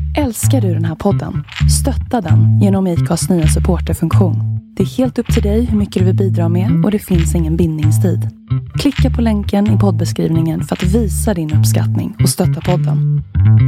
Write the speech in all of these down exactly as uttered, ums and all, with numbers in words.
Älskar du den här podden? Stötta den genom I C A:s nya supporterfunktion. Det är helt upp till dig hur mycket du vill bidra med och det finns ingen bindningstid. Klicka på länken i poddbeskrivningen för att visa din uppskattning och stötta podden.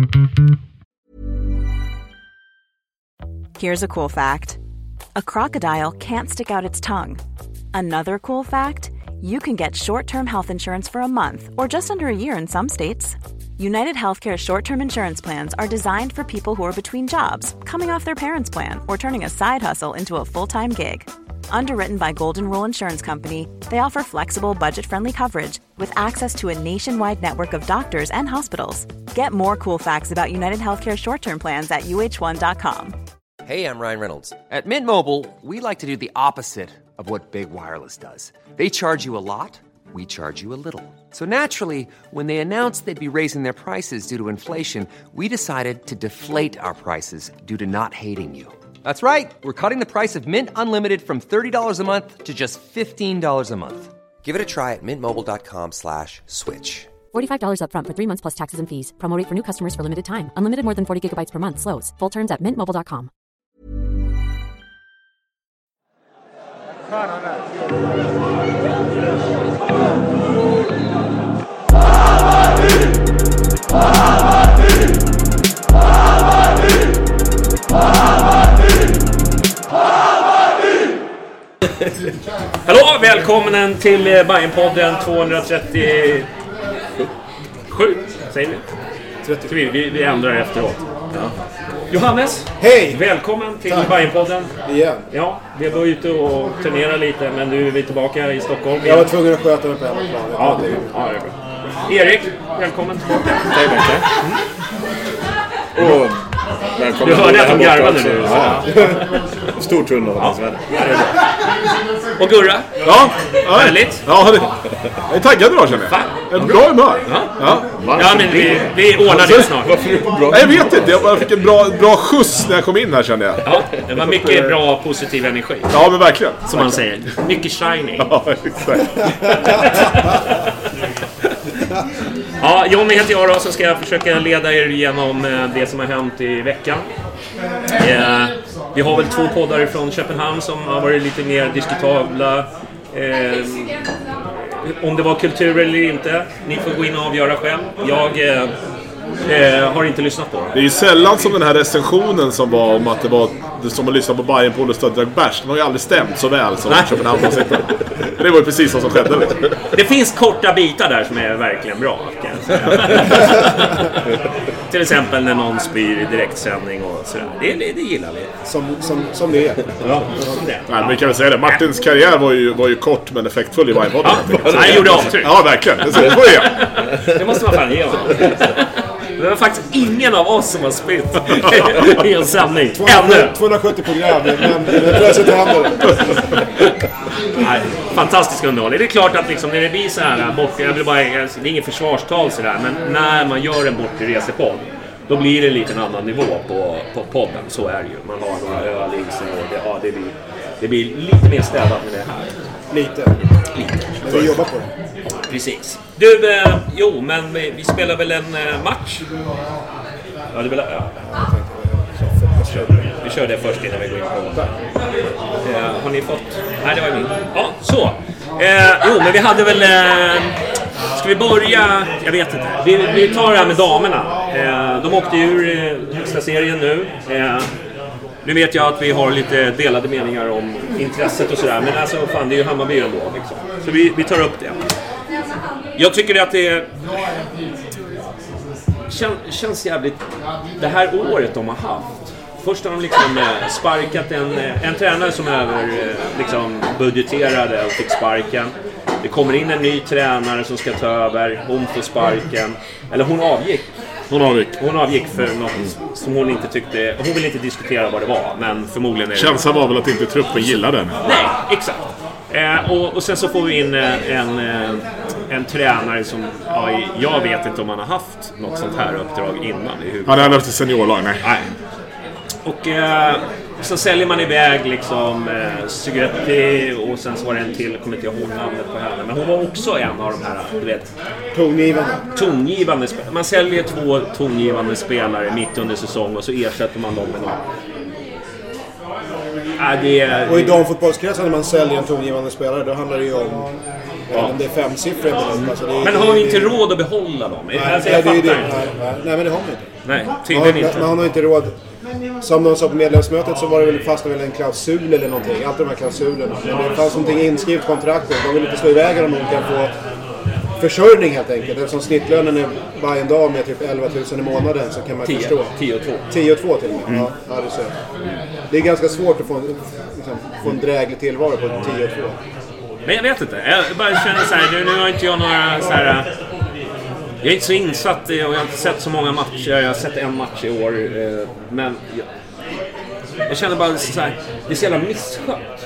Here's a cool fact. A crocodile can't stick out its tongue. Another cool fact, you can get short-term health insurance for a month or just under a year in some states. United Healthcare short-term insurance plans are designed for people who are between jobs, coming off their parents' plan, or turning a side hustle into a full-time gig. Underwritten by Golden Rule Insurance Company, they offer flexible, budget-friendly coverage with access to a nationwide network of doctors and hospitals. Get more cool facts about United Healthcare short-term plans at U H one dot com. Hey, I'm Ryan Reynolds. At Mint Mobile, we like to do the opposite of what Big Wireless does. They charge you a lot. We charge you a little. So naturally, when they announced they'd be raising their prices due to inflation, we decided to deflate our prices due to not hating you. That's right. We're cutting the price of Mint Unlimited from thirty dollars a month to just fifteen dollars a month. Give it a try at mintmobile.com slash switch. forty-five dollars up front for three months plus taxes and fees. Promo rate for new customers for limited time. Unlimited more than forty gigabytes per month. Slows full terms at mint mobile dot com. Hallå, välkommen till Bajenpodden tvåhundratrettiosju. Säger vi? trettiosju. Vi, vi ändrar efteråt. Ja. Johannes, hej! Välkommen till Bajenpodden. Igen. Ja, vi var ute och turnerade lite, men nu är vi tillbaka i Stockholm. Jag var tvungen att sköta mig på hemmaplan. Ja, det är, ja, det är bra. Erik, välkommen tillbaka. Tack mycket. Mm. Och du hörde att de garvade nu. Ja. Stort underhållningsvärde. Ja. Och Gurra? Ja, ja. Härligt. Ja, det, jag är taggad idag känner jag. En bra humör. Ja, ja. ja men vi, vi ordnar det snart. Varför är du på bra? Nej, jag vet inte. Jag fick en bra, bra skjuts när jag kom in här kände jag. Ja, det var mycket bra positiv energi. Ja, men verkligen. Som man säger. Mycket shining. Ja, exakt. Ja, Johnny heter jag då, så ska jag försöka leda er igenom det som har hänt i veckan. Eh, vi har väl två poddar från Köpenhamn som har varit lite mer diskutabla. Eh, om det var kultur eller inte. Ni får gå in och avgöra själv. Jag eh, eh, har inte lyssnat på det. Det är ju sällan som den här recensionen som var om att det var det som att lyssna på Bajenpodden och stöddrag bärs. Den har ju aldrig stämt så väl som Köpenhamn har sitter. Det var ju precis vad som skedde. Det finns korta bitar där som är verkligen bra, kan jag säga. Till exempel när någon spyr i direktsändning och sådär. Det, det, det gillar vi. Som, som, som det är. Ja, som det är. Nej, men vi kan väl säga det. Martins karriär var ju, var ju kort men effektfull i Bajenpodden. Ja, han gjorde avtryck. Ja, verkligen. Det, så, det, får jag. Det måste man fan ge honom. Det var faktiskt ingen av oss som har spytt i en sändning. Ännu. tvåhundrasjuttio program, men det plötsligt händer. Nej, fantastisk underhållning. Det är klart att liksom, när det blir så här bort, jag vill bara, det är ingen försvarstal så där, men när man gör en bortresepodd, då blir det en liten annan nivå på, på podden. Så är det ju. Man har några öl i sig och det, ja, det, blir, det blir lite mer städat med det här. Lite. Lite. Men vi jobbar på det. Precis. Du, eh, jo, men vi, vi spelar väl en eh, match? Ja, det vill ja. Vi kör det först innan vi går in på eh, har ni fått? Nej, det var min. Ja, så. Eh, jo, men vi hade väl... Eh, ska vi börja? Jag vet inte. Vi, vi tar det här med damerna. Eh, de åkte ur eh, högsta serien nu. Eh, nu vet jag att vi har lite delade meningar om intresset och sådär. Men alltså, fan, det är ju Hammarby ändå. Liksom. Så vi, vi tar upp det. Jag tycker att det kän, känns jävligt... Det här året de har haft. Först har de liksom sparkat en, en tränare som över liksom budgeterade och fick sparken. Det kommer in en ny tränare som ska ta över. Hon får sparken. Eller hon avgick. Hon avgick. Hon avgick för något som hon inte tyckte... Hon ville inte diskutera vad det var, men förmodligen... Är det känslan var väl att inte truppen gillade den. Nej, exakt. Eh, och, och sen så får vi in eh, en, eh, en tränare som... Ja, jag vet inte om han har haft något sånt här uppdrag innan. I han har haft ett seniorlag, nej. Nej. Och... Eh, så säljer man iväg liksom eh, Sigurati och sen så var det en till, kommer inte jag ihåg namnet på henne, men hon var också en av de här, du vet, tongivande. tongivande spelare. Man säljer två tongivande spelare mitt under säsong och så ersätter man dem med någon. Ja, det är, och i damfotbollskretsar när man säljer en tongivande spelare, då handlar det ju om ja. det är femsiffriga belopp. Alltså men har vi inte råd att behålla dem? Nej, alltså, nej, det är det. Nej, nej, nej, men det har man inte. Nej, tydligen inte. Man, man har inte råd. Som de sa på medlemsmötet så var det väl fast väl en klausul eller någonting. Allt de här klausulerna. Men det fanns någonting inskrivet i kontraktet. De vill inte slå iväg om de kan få försörjning helt enkelt. Eftersom snittlönen är varje dag med typ elva tusen i månaden så kan man tio, förstå. tio och två. tio och två till och med. Mm. Ja, det, så. Det är ganska svårt att få, liksom, få en dräglig tillvaro på tio och två. Men jag vet inte. Jag bara känner så här, nu, nu har inte jag några så här. Jag är inte så insatt i, och jag har inte sett så många matcher. Jag har sett en match i år, men jag, jag känner bara så här, det är så jävla misskött.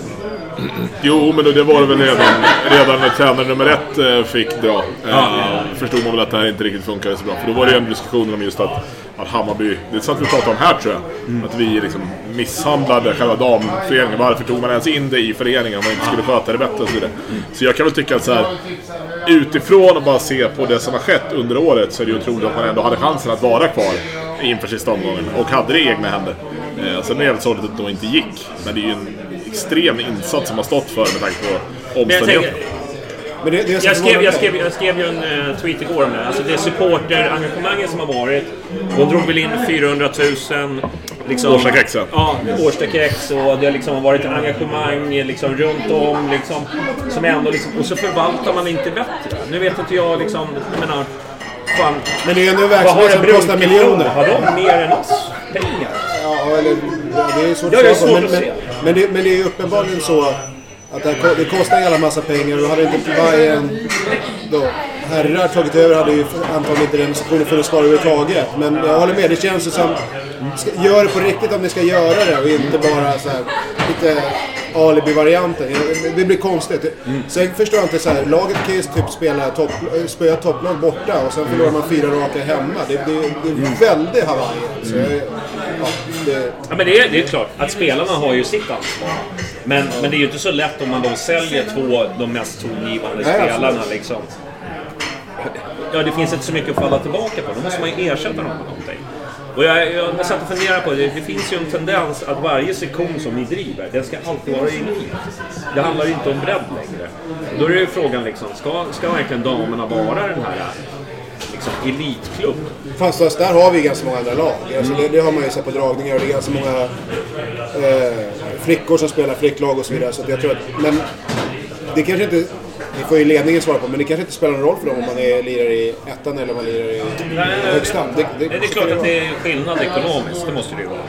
Jo, men det var det väl redan, redan när tränare nummer ett fick dra. Ja. Uh, förstod man väl att det här inte riktigt funkade så bra. För då var det en diskussion om just att, att Hammarby, det är sånt vi pratade om här tror jag, mm. att vi liksom misshandlade själva damföreningen. Varför tog man ens in det i föreningen om man inte skulle sköta det bättre och så vidare. Mm. Så jag kan väl tycka att så här, utifrån och bara se på det som har skett under året så är det ju otroligt att man ändå hade chansen att vara kvar inför sista omgången och hade det i egna händer. Uh, sen är det väl så att det då inte gick, men det är ju en extrem insats som har stått för med tanke på omständigheter. Men det, det jag, skrev, jag, skrev, jag skrev ju en uh, tweet igår om det. Alltså det supporterengagemanget som har varit. De drog väl in fyrahundratusen liksom, Årstakex. Ja, Årstakex och det har liksom varit ett engagemang liksom, runt om liksom, som ändå liksom, och så förvaltar man inte bättre. Nu vet inte jag liksom, jag menar, fan, men det är ju ändå verksamhet som kostar miljoner. Har de mer än oss pengar? Ja, eller ja, det är svårt, ja, det är svårt men, att men, se. Men det, men det är ju uppenbarligen så att det, det kostar en jävla massa pengar och hade inte Bayern då herrar tagit över hade ju antagligen inte den situationen funnits kvar överhuvudtaget. Men jag håller med, det känns ju som ska, gör det på riktigt om ni ska göra det och inte bara så här lite alibi-varianten. Det blir konstigt. Mm. Sen förstår jag inte så här, laget kan ju typ spela topp, spela topplag borta och sen förlorar man fyra raka hemma. Det, det, det är mm. väldigt Hawaii. Så jag, ja, det... ja, men det är, det är klart att spelarna har ju sitt ansvar. Men, men det är ju inte så lätt om man då säljer två de mest tongivande spelarna liksom. Ja, det finns inte så mycket att falla tillbaka på. Då måste man ju ersätta dem med någonting. Och jag, jag har satt och funderat på det. Det finns ju en tendens att varje sektion som ni driver, den ska alltid vara elit. Det handlar ju inte om bredd längre. Då är det ju frågan liksom, ska, ska verkligen damerna vara den här liksom, elitklubb? Fast, fast där har vi ganska många andra lag. Alltså, det, det har man ju sett på dragningar och det är ganska många eh, flickor som spelar flicklag och så vidare. Så att jag tror att, men det kanske inte... Det får ju ledningen svara på, men det kanske inte spelar någon roll för dem om man är lirar i ettan eller om man lirar i högstam. Det, det, det är klart att det är skillnad ekonomiskt, det måste det ju vara.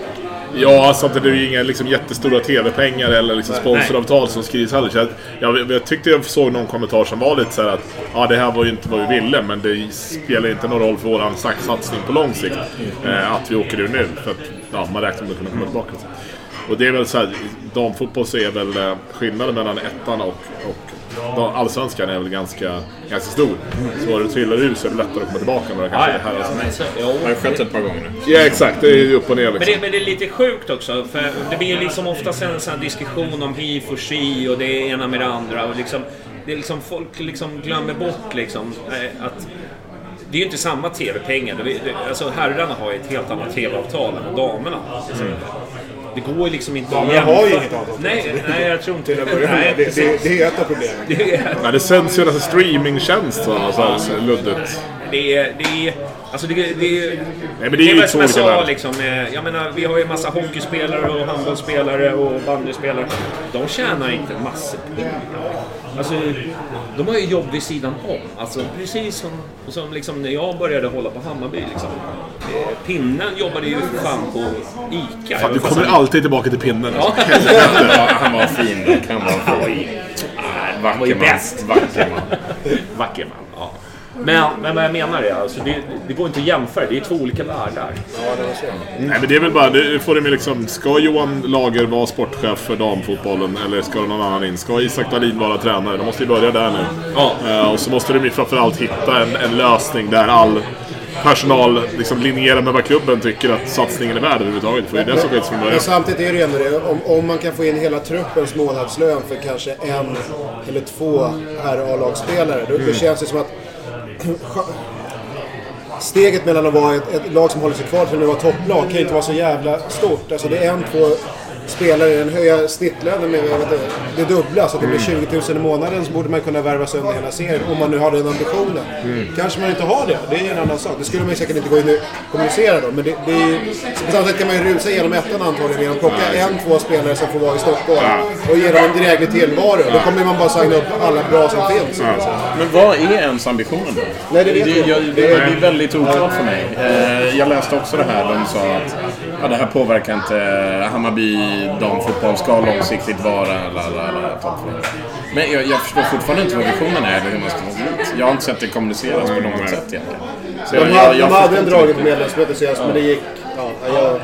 Ja, alltså det är ju inga liksom, jättestora tv-pengar eller liksom, sponsoravtal som skrivs heller. Så jag, jag, jag tyckte jag såg någon kommentar som var lite så här att ja, det här var ju inte vad vi ville, men det spelar inte någon roll för vår satsning på lång sikt eh, att vi åker ur nu. För att ja, man räknar med att kunna komma tillbaka. Och det är väl så här, damfotboll så är väl eh, skillnaden mellan ettan och, och allsvenskan är väl ganska, ganska stor. Så när du trillar ut så är det lättare att komma tillbaka med det kanske. Ja, ja, det här men så, jo. Har det skett ett par gånger nu? Ja, exakt. Det är ju upp och ner. Liksom. Men, det, men det är lite sjukt också. För det blir ju liksom oftast en sån här diskussion om H I F och S H I och det ena med det andra. Och liksom, det är liksom, folk liksom glömmer bort liksom, att det är ju inte samma tv-pengar. Alltså herrarna har ju ett helt annat tv-avtal än damerna. Mm. Det går ju liksom inte att jämföra. Har ju inget annat. Nej, nej, jag tror inte det. Nej, det, det, det är ett av problemen. Det, är... nej, det sänds ju en streamingtjänst va, så här, så luddigt. Det är, det är, alltså det, det, det, nej, men det är ju det är som jag sa värld. liksom, jag menar, vi har ju massa hockeyspelare och handbollsspelare och bandyspelare. De tjänar inte massor pengar. Alltså, de har ju jobb vid sidan om. Alltså, precis som, som liksom när jag började hålla på Hammarby. Liksom. Pinnen jobbade ju fan på Ica. Fan, du kommer alltså, alltid tillbaka till pinnen. Ja. Han var fin. Han var, han var ju, han var ju bäst. Vacker man. Vacker man, ja. Men, men vad jag menar är alltså, det, det går inte att jämföra, det är två olika världar. Ja, det var så. Mm. Nej, men det är väl bara, det får det med liksom, ska Johan Lager vara sportchef för damfotbollen eller ska någon annan in? Ska Isak Dahlin vara tränare? De måste ju börja där nu. Ja. Uh, och så måste de ju framförallt hitta en, en lösning där all personal liksom linjerar med vad klubben tycker att satsningen är värd överhuvudtaget. För det är det som skits från början. Men samtidigt är det ju ändå det. Om, om man kan få in hela truppens månadslön för kanske en eller två här A-lagsspelare, då, då känns det som att steget mellan att vara ett, ett lag som håller sig kvar till att vara topplag kan ju inte vara så jävla stort. Alltså det är en, två spelare, den höja snittlönen med jag vet inte, det dubbla, så att det blir tjugo tusen i månaden, så borde man kunna värva sönder hela serien om man nu har den ambitionen. Mm. Kanske man inte har det, det är en annan sak. Det skulle man ju säkert inte gå in och kommunicera då, men det, det är ju, på samma sätt kan man ju rusa igenom ettan antagligen genom att plocka en, två spelare som får vara i Stockholm och ge dem en dräglig tillvaro. Då kommer man bara signa upp alla bra som finns. Men vad är ens ambitionen då? Nej, det vet det, jag. jag, det är väldigt oklart för mig. Jag läste också det här, de sa att ja, det här påverkar inte Hammarby, de fotboll ska långsiktigt vara lalala, men jag, jag förstår fortfarande inte vad visionen är eller hur man ska nå dit. Jag har inte sett det kommuniceras på något sätt egentligen. Så de jag, hade, jag, de hade en dragit medlemsmöte senast, ja. Men det gick, ja, jag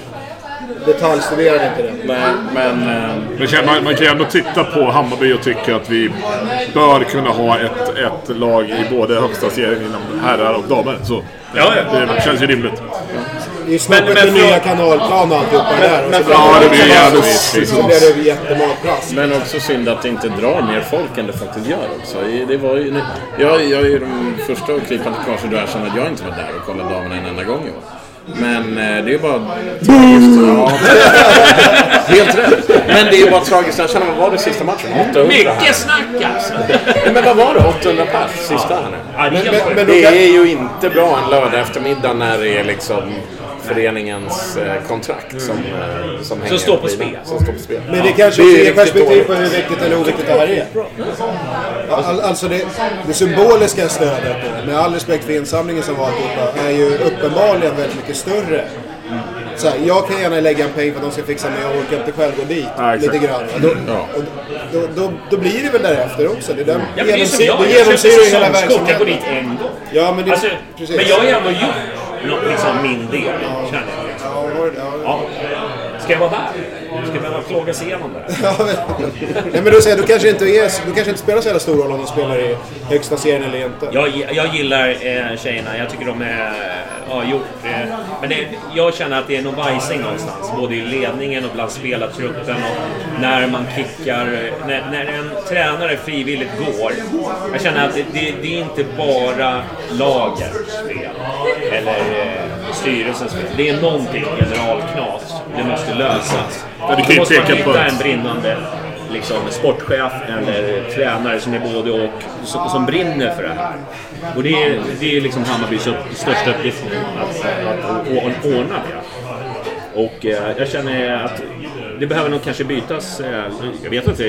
detaljstuderade inte det. Men, men, men man, man kan ju ändå titta på Hammarby och tycka att vi bör kunna ha ett, ett lag i både högsta serien inom herrar och damer. Så ja, ja. Det känns ju rimligt. Det är snabbt med nya kanalplan och alltihopa där. Men, ja, det blir jävligt. Så blir det jättematplats. Men också synd att det inte drar mer folk än det faktiskt gör också. Det var ju, jag, jag är ju de första att krypa till korset där som att jag inte var där och kollade damerna en enda gång i år. Men eh, det är bara tragiskt. Ja, helt rätt. Men det är bara tragiskt. Jag känner, vad var det sista matchen? åttahundra. Mycket snack alltså. Men vad var det? åttahundra pass sista här nu. Ja, det, är men, men det är ju inte bra en lördag eftermiddag när det är liksom föreningens eh, kontrakt som, eh, som, som, står på spel. som står på spel. Men det kanske ja, är ett perspektiv på hur viktigt eller oviktigt det här är. All, alltså det, det symboliska stödet, med all respekt för insamlingen som var alltihopa, är ju uppenbarligen väldigt mycket större. Så här, jag kan gärna lägga en peng för att de ska fixa mig, jag orkar inte själv gå dit ja, lite grann. Då, ja. och, då, då, då blir det väl därefter också. Det, där, ja, det genomsyr, jag, det genomsyrar ju hela verksamheten. Jag gå dit en gång. Ja, men, det, alltså, precis. Men jag har ju ändå gjort liksom min del, ja. Känner jag. Liksom. Ja, ja, ja. Ska jag vara där? Ska jag behöva plåga sig igenom det? Ja, men, nej, men du säger, du kanske inte är, du kanske inte spelar så jävla stor roll om de spelar i högsta serien eller inte. Jag, jag gillar eh, tjejerna, jag tycker de är ja, gjort eh, men det, jag känner att det är någon vajsing någonstans, både i ledningen och bland spelartruppen och när man kickar, när, när en tränare frivilligt går. Jag känner att det, det, det är inte bara lagets spel eller eh, styrelsens spel. Det är någonting generalknas, det måste lösas. Ja, det måste man hitta en brinnande liksom, sportchef eller tränare som är både och som, som brinner för det här. Och det är, det är liksom Hammarbys största uppgift nu att, att, att ordna det. Och eh, jag känner att det behöver nog kanske bytas. Eh, jag vet inte.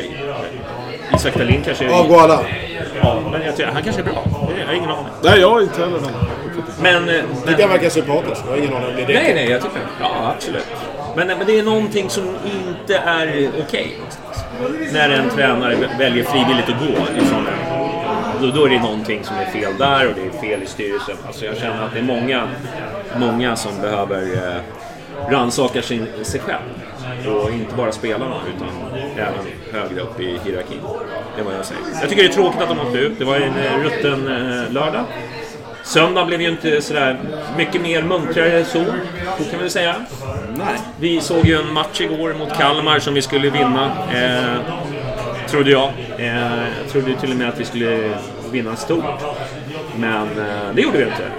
Isak Dahlin kanske... Avgå alla. Ja, men jag tror, han kanske är bra. Jag har ingen aning. Nej, jag har inte heller den. Men... men det kan verka sympatiskt. Jag har ingen aning om det. Nej, nej, jag tycker ja, absolut. Men, men det är någonting som inte är okej okay, när en tränare väljer frivilligt att gå ifrån en. Då, då är det någonting som är fel där och det är fel i styrelsen. Alltså jag känner att det är många, många som behöver eh, rannsaka sin, sig själv. Och inte bara spelarna utan även högre upp i hierarkin. Det är vad jag säger. Jag tycker det är tråkigt att de åkte ut. Det var en eh, rutten eh, lördag. Söndagen blev ju inte sådär mycket mer muntrare så, så kan man säga. Nej. Vi såg ju en match igår mot Kalmar som vi skulle vinna, eh, trodde jag. Eh, jag trodde till och med att vi skulle vinna stort. Men eh, det gjorde vi inte.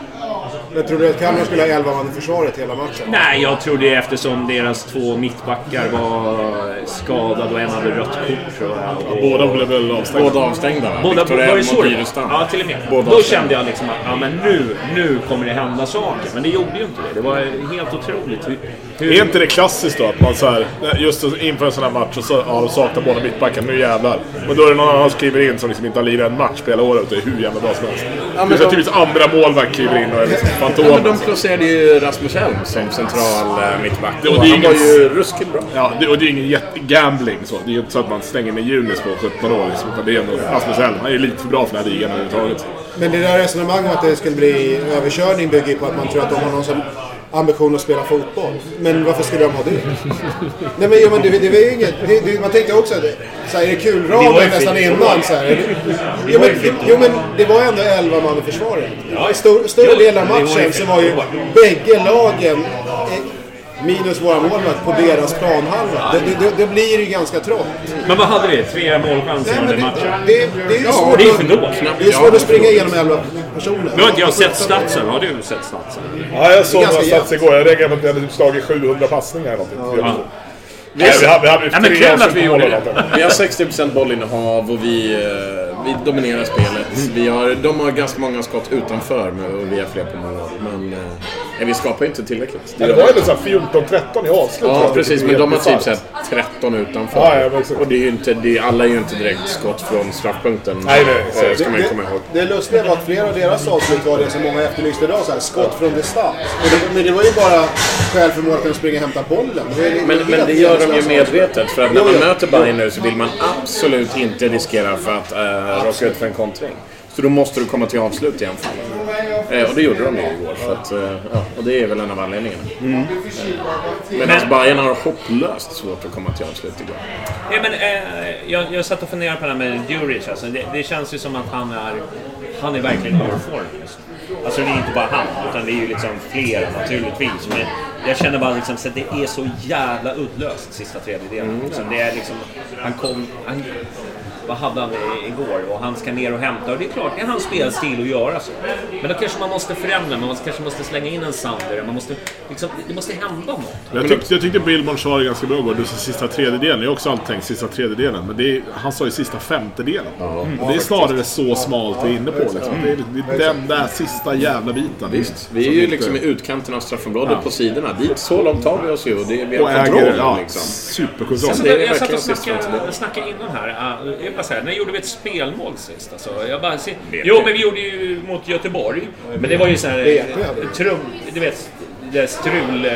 Jag trodde att Kalmar skulle ha elva man i försvaret hela matchen. Nej, jag trodde eftersom deras två mittbackar var skadade och en hade rött kort. Och, och, båda blev väl avstängda. Båda avstängda. Båda var det så? Ja, till och med. Båda Då kände jag liksom att ja, men nu, nu kommer det hända saker. Men det gjorde ju inte det. Det var helt otroligt. Hur, hur... Är inte det klassiskt då att man så här, just inför en sån här match och så ja, de saknar båda mittbacken, nu jävlar. Men då är det någon annan som kliver in som liksom inte har lirat en match hela året och är hur jävla bra som helst. Ja, men de... typiskt andra målvakt kliver in och är liksom fantom. Ja, men de placerade ju Rasmus Helm som central äh, mittback. Det, och och det han ingen... var ju ruskigt bra. Ja, det, och det är ingen jättegambling så. Det är ju inte så att man stänger med Junis på sjutton år liksom, utan det är ändå Rasmus Helm. Han är ju lite för bra för den här ligan överhuvudtaget. Men det där resonemanget att det skulle bli överkörning bygger på att man tror att de har någon som ambition att spela fotboll. Men varför skulle de ha det? Nej men, ja, men det, det var ju inget... Det, det, man tänkte också, det, så här, är det kul ramen nästan innan? Så här, det, jo, men, jo men det var ändå elva man i försvaret. I stor, större del av matchen så var ju bägge lagen... minus våra målvakt på deras planhalva. Det, det, det blir ju ganska trångt. Men vad hade vi? Tre målchanser under matchen? Det, det, det är ju ja, svårt, det är för då. Det är svårt att springa igenom elva personer. Nu har inte jag sett statsen. Har du sett statsen? Ja, jag såg några stats igår. Jag reagerade på att vi hade slagit sjuhundra passningar eller någonting. Ja. Vi, Nej, vi, hade, vi hade ju Nej, tre att vi gjorde det. Vi har sextio procent bollinnehav och vi, vi dominerar spelet. Vi har, de har ganska många skott utanför och vi har fler på mål. Men eh, vi skapar inte tillräckligt. Det, det var ju så här fjorton tretton i avslut. Ja, precis. Men de har typ så här tretton utanför. Ja, ja, och det är ju inte, det är, alla är ju inte direkt skott från straffpunkten. Nej, nej. Det ska man ju komma ihåg. Det, det lustiga var att flera av deras avslut var det som många efterlyste idag. Så här, skott från distans. Det, men det var ju bara skäl för målet att springa och hämta bollen. Det, det, men, men det gör de ju medvetet. För att när man möter Bayern nu så vill man absolut inte riskera för att äh, råka ut för en kontring. Så då måste du komma till avslut i anfallen. Eh, och det gjorde de ju igår. Så att, eh, ja, och det är väl en av anledningarna. Mm. Eh, men men Bayern har hopplöst svårt att komma till avslut igår. Ja, men, eh, jag, jag satt och funderade på det här med Djuric. Alltså, det, det känns ju som att han är, han är verkligen ur form. Alltså det är inte bara han, utan det är ju liksom fler naturligtvis. Men jag känner bara liksom att det är så jävla uddlöst sista tredjedelen. Mm. Så det är liksom, han kom... Han, vad hade han igår och han ska ner och hämta och det är klart, det är hans spelstil att göra så. Men då kanske man måste förändra, man måste, kanske måste slänga in en Sander, man måste liksom, det måste hända något. Jag tyckte, jag tyckte Billborn sa det ganska bra igår, du sa sista tredjedelen, jag har också alltid tänkt sista tredjedelen, men det är, han sa ju sista femtedelen. Mm. Och det är snarare så smalt vi är inne på liksom. Det är, det är den där sista jävla biten. Visst, vi är ju liksom i utkanten av straffområdet ja. På sidorna, dit så långt tar vi oss ju och det är vi har kontroll ja, liksom. Superkontroll. Alltså, jag, jag satt och snackade, snackade innan här, jag bara säger, när gjorde vi ett spelmål sist alltså? Jag bara ser, jo men vi gjorde ju mot Göteborg, men det var ju så här trum, du vet det strul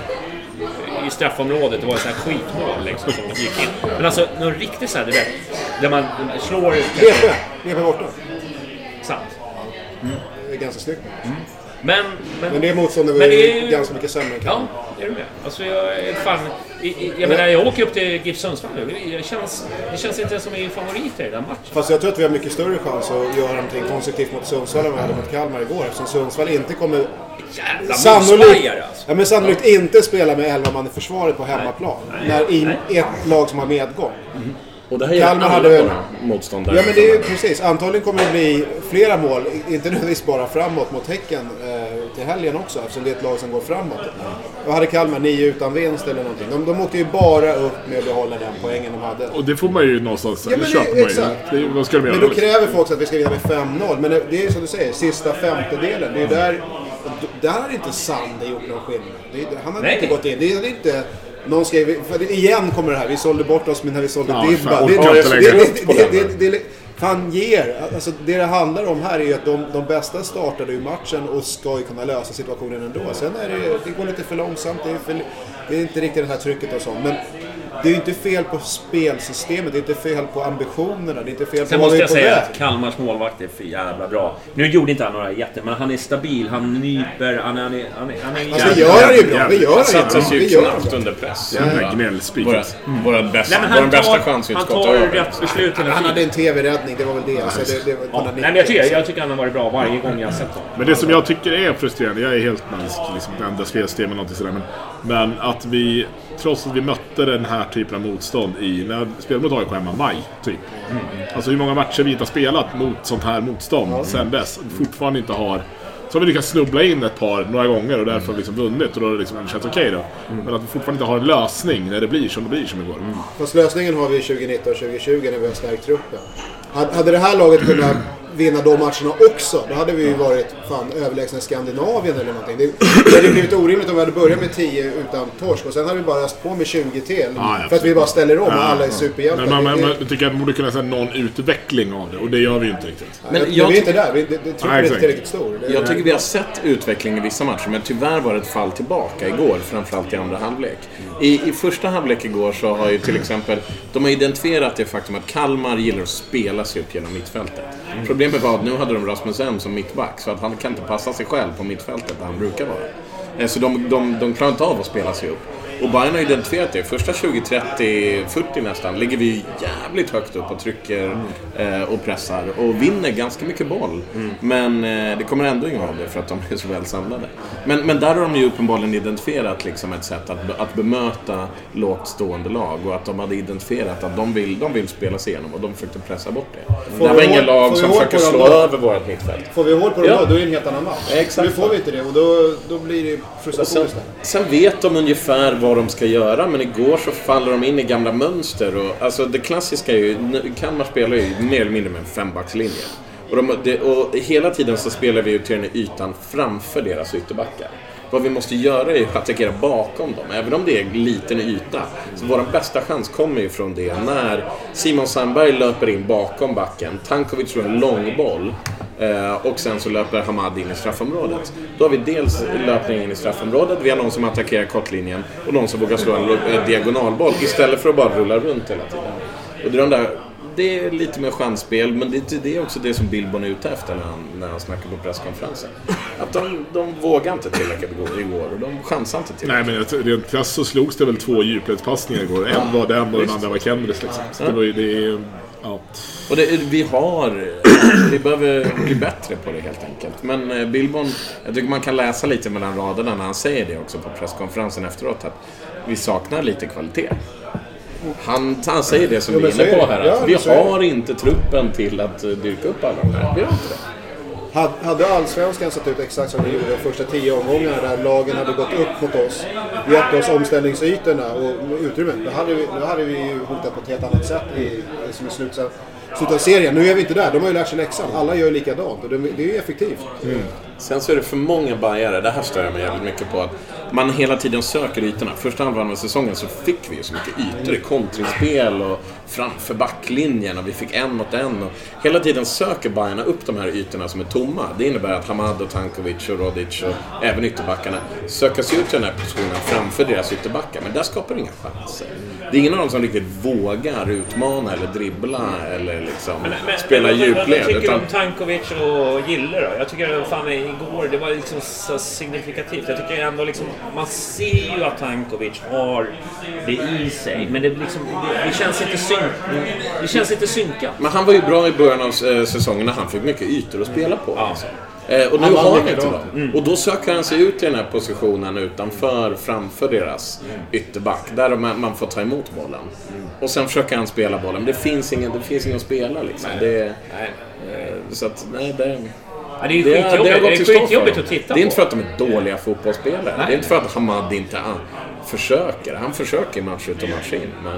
i straffområdet, det var så här skitmål liksom som gick in. Men alltså någon riktigt så här, du vet där man slår ut B P, B P borta. Sant. Mm. Det är ganska snyggt. Mm. Men, men, men det är motståndare var ju ganska mycket sämre. Ja, är du med? Alltså jag är fan... Jag, jag menar, jag åker upp till GIF Sundsvall nu. Det känns, det känns inte som en favorit i den matchen. Fast jag tror att vi har mycket större chans att göra någonting konstruktivt mot Sundsvall än vi hade mot Kalmar igår. Eftersom Sundsvall inte kommer... Jävla sannolikt, alltså. ja, men sannolikt inte spela med elva man i försvaret på hemmaplan. Nej, nej, när in nej. Ett lag som har medgång. Mm. Och det här är Kalmar hade väl motståndare. Ja men det är precis. Antagligen kommer det bli flera mål. Inte nödvändigtvis bara framåt mot Häcken eh, till helgen också. Eftersom det är ett lag som går framåt. Och hade Kalmar nio utan vinst eller någonting. De, de åkte ju bara upp med att behålla den poängen de hade. Och det får man ju någonstans. Ja, men, det, exakt. Det, vad ska de men då kräver folk att vi ska vinna med fem noll. Men det, det är som du säger, sista femtedelen. Det är där, där har inte Sander gjort någon skillnad. Det, han har Nej. inte gått in. Det är inte... Någon skrev, för igen kommer det här, vi sålde bort oss men när vi sålde ja, Dibba. Det, det, det, det, det, det, fan ger, alltså det det handlar om här är ju att de, de bästa startade ju matchen och ska ju kunna lösa situationen ändå. Sen är det, det går lite för långsamt, det är, för, det är inte riktigt det här trycket och sånt. Men det är ju inte fel på spelsystemet, det är inte fel på ambitionerna, det är inte fel på Sen måste jag säga att Kalmars målvakt är för jävla bra. Nu gjorde inte han några jätte, men han är stabil, han nyper, han är... Han är, han är, han är alltså, vi gör det ju bra, vi gör det ju bra. Vi gör knappt under press. Ja, gnällspiket. Vår bästa, vår bästa chans utskott. Han tar rätt beslut. Han hade en tv-räddning, det var väl det. Så det, det var ja. Nej, men jag tycker, jag tycker han har varit bra varje gång jag har sett honom. Men det som jag tycker är frustrerande, jag är helt mänsk, liksom det enda spelsystemet något sådär, men, men att vi, trots att vi mötte den här typen av motstånd i, när vi spelade mot A I K hemma maj, typ. Mm. Alltså hur många matcher vi inte har spelat mot sånt här motstånd mm. sen dess, fortfarande inte har, så har vi lyckats snubbla in ett par några gånger och därför liksom vunnit och då har det liksom känns okej okay då. Mm. Men att vi fortfarande inte har en lösning när det blir som det blir som igår. Mm. Fast lösningen har vi tjugonitton tjugo tjugo när vi har stärkt truppen. Hade det här laget kunnat vinna de matcherna också, då hade vi ju varit fan överlägsna i Skandinavien eller någonting. Det, det hade blivit orimligt om vi hade börjat med tio utan torsk och sen hade vi bara rast på med tjugo till ah, ja, för att vi bara ställer om och ja, alla är superhjältar. Men man, man, man tycker att man borde kunna säga någon utveckling av det och det gör vi ju inte riktigt. Men jag, jag vi är inte där, vi, det, det truppen är inte tillräckligt stor. Det, jag tycker vi har sett utveckling i vissa matcher, men tyvärr var det ett fall tillbaka igår, framförallt i andra halvlek. I, i första halvlek igår så har ju till exempel, de har identifierat det faktum att Kalmar gillar att spela sig upp genom mittfältet. Mm. Problemet var att nu hade de Rasmussen som mittback, så att han kan inte passa sig själv på mittfältet där han brukar vara. Så de, de, de klarar inte av att spela sig upp. Och Bayern har identifierat det. Första tjugo, trettio, fyrtio nästan ligger vi jävligt högt upp och trycker mm. eh, och pressar. Och vinner ganska mycket boll. Mm. Men eh, det kommer ändå ingen av det för att de är så väl samlade. Men, men där har de ju uppenbarligen identifierat liksom ett sätt att, att bemöta lågt stående lag. Och att de hade identifierat att de vill, de vill spela sig igenom. Och de försökte pressa bort det. Får det var ingen håll, lag som försöker slå då? över vårt mittfält. Får vi håll på dem ja. då, då är det en helt annan match. Exakt. Nu får vi inte det och då, då blir det frustration. Sen, sen vet de ungefär vad de ska göra, men igår så faller de in i gamla mönster. Och, alltså det klassiska är ju, Kalmar spelar ju mer eller mindre med en fembackslinje. Och, de, det, och hela tiden så spelar vi ut till den ytan framför deras ytterbackar. Vad vi måste göra är att attackera bakom dem. Även om det är en liten yta. Så vår bästa chans kommer ju från det när Simon Sandberg löper in bakom backen. Tankovic slår en lång boll. Och sen så löper Hamad in i straffområdet. Då har vi dels löpningen in i straffområdet. Vi har någon som attackerar kortlinjen. Och någon som vågar slå en diagonalboll. Istället för att bara rulla runt hela tiden. Och det är de där... Det är lite mer chansspel, men det, det är också det som Billborn är ute efter när han, när han snackar på presskonferensen. Att de, de vågar inte tillräckligt igår och de chansar inte tillräckligt. Nej, men rent krasst så slogs det väl två djupledspassningar igår. En var den och den andra var Kendris liksom. Så det var ju, det är, ja. Och det, vi har, vi behöver bli bättre på det helt enkelt. Men Billborn, jag tycker man kan läsa lite mellan raderna när han säger det också på presskonferensen efteråt, att vi saknar lite kvalitet. Han, han säger det som jo, vi är inne på här, att ja, vi har inte truppen till att dyrka upp alla de här. Vi har inte det. Hade allsvenskan sett ut exakt som vi gjorde de första tio omgångarna där lagen hade gått upp mot oss, gett oss omställningsytorna och utrymme, då hade vi, då hade vi ju hotat på ett helt annat sätt i, som i slutet av serien. Nu är vi inte där, de har ju lärt sig läxan. Alla gör likadant och det, det är ju effektivt. Mm. Sen så är det för många bajare. Det här stör jag mig jävligt mycket på, att man hela tiden söker ytorna. Första halvan av säsongen så fick vi ju så mycket ytor i kontringsspel och framför backlinjen, och vi fick en mot en, och hela tiden söker bajarna upp de här ytorna som är tomma. Det innebär att Hamad och Tankovic och Rodic och även ytterbackarna söker sig ut till den här positionen framför deras ytterbackar, men där skapar inga chanser. Det är ingen av dem som riktigt vågar utmana eller dribbla eller liksom men, men, spela men, djupled. Vad tycker utan... du om Tankovic och Gille då? Jag tycker fan igår, det var liksom så signifikativt. Jag tycker ändå liksom, man ser ju att Tankovic har det i sig, men det, liksom, det, det känns inte synk, det känns inte synkat. Men han var ju bra i början av eh, säsongen när han fick mycket ytor att spela på. Ja. Alltså. Eh, och nu han har han inte dem. Mm. Och då söker han sig ut i den här positionen utanför, framför deras mm. ytterback, där man, man får ta emot bollen. Mm. Och sen försöker han spela bollen. Men det finns ingen, det finns ingen att spela liksom. Det, nej. Eh, så att, nej, det... Ja, det är ju det, skitjobbigt, det, det är skitjobbigt att titta på. Det är inte för att de är dåliga fotbollsspelare. Nej. Det är inte för att Hamad inte ah, försöker. Han försöker match ut och match in, men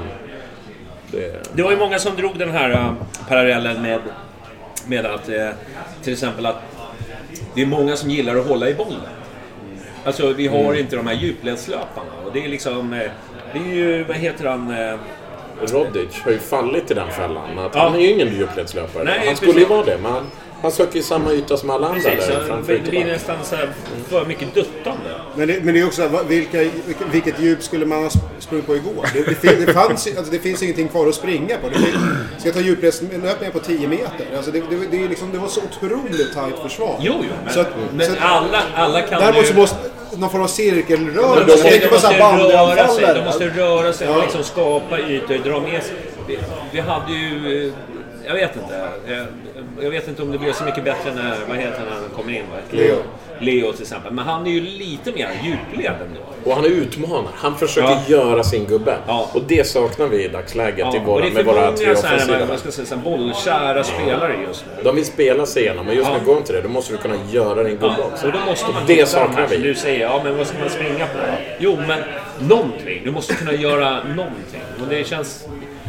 det... det var ju många som drog den här uh, parallellen med, med att uh, till exempel att det är många som gillar att hålla i bollen. Alltså vi har mm. inte de här djupledslöparna, och det är liksom uh, det är ju, vad heter han... Uh, Rodic har ju fallit i den fällan. Att ja. Han är ju ingen djupledslöpare. Nej, han skulle ju vara det, men han söker ju samma yta som alla andra. Precis, där framför. Det blir nästan så här för mycket duttande. Men det, men det är också, vilka, vilket djup skulle man ha sprungit på igår? Det, det, det, fanns, alltså det finns ingenting kvar att springa på. Det, ska jag ta djupledslöpningar på tio meter? Alltså det, det, det, är liksom, det var så otroligt tajt försvar. Jo, jo. Men, så att, men så att, alla, alla kan däremot ju... så måste någon form av cirkelrörelse. De måste, de måste, röra, sig, de måste röra sig och ja. liksom skapa ytor, dra med sig. Vi, vi hade ju... Jag vet inte. Jag vet inte om det blir så mycket bättre när, vad heter han, han kommer in. Leo. Leo till exempel. Men han är ju lite mer djupled nu. Och han är utmanare. Han försöker ja. göra sin gubbe. Ja. Och det saknar vi i dagsläget ja. i våra, med våra tre offensiva. Man ska säga så här, bollkära spelare just nu. De vill spela sig igenom, men just ja. nu går inte det. Då måste du kunna göra din gubbe ja. också. Och då måste man det saknar vi. Du säger, ja men vad ska man springa på? Jo, men någonting. Du måste kunna göra någonting. Och det känns...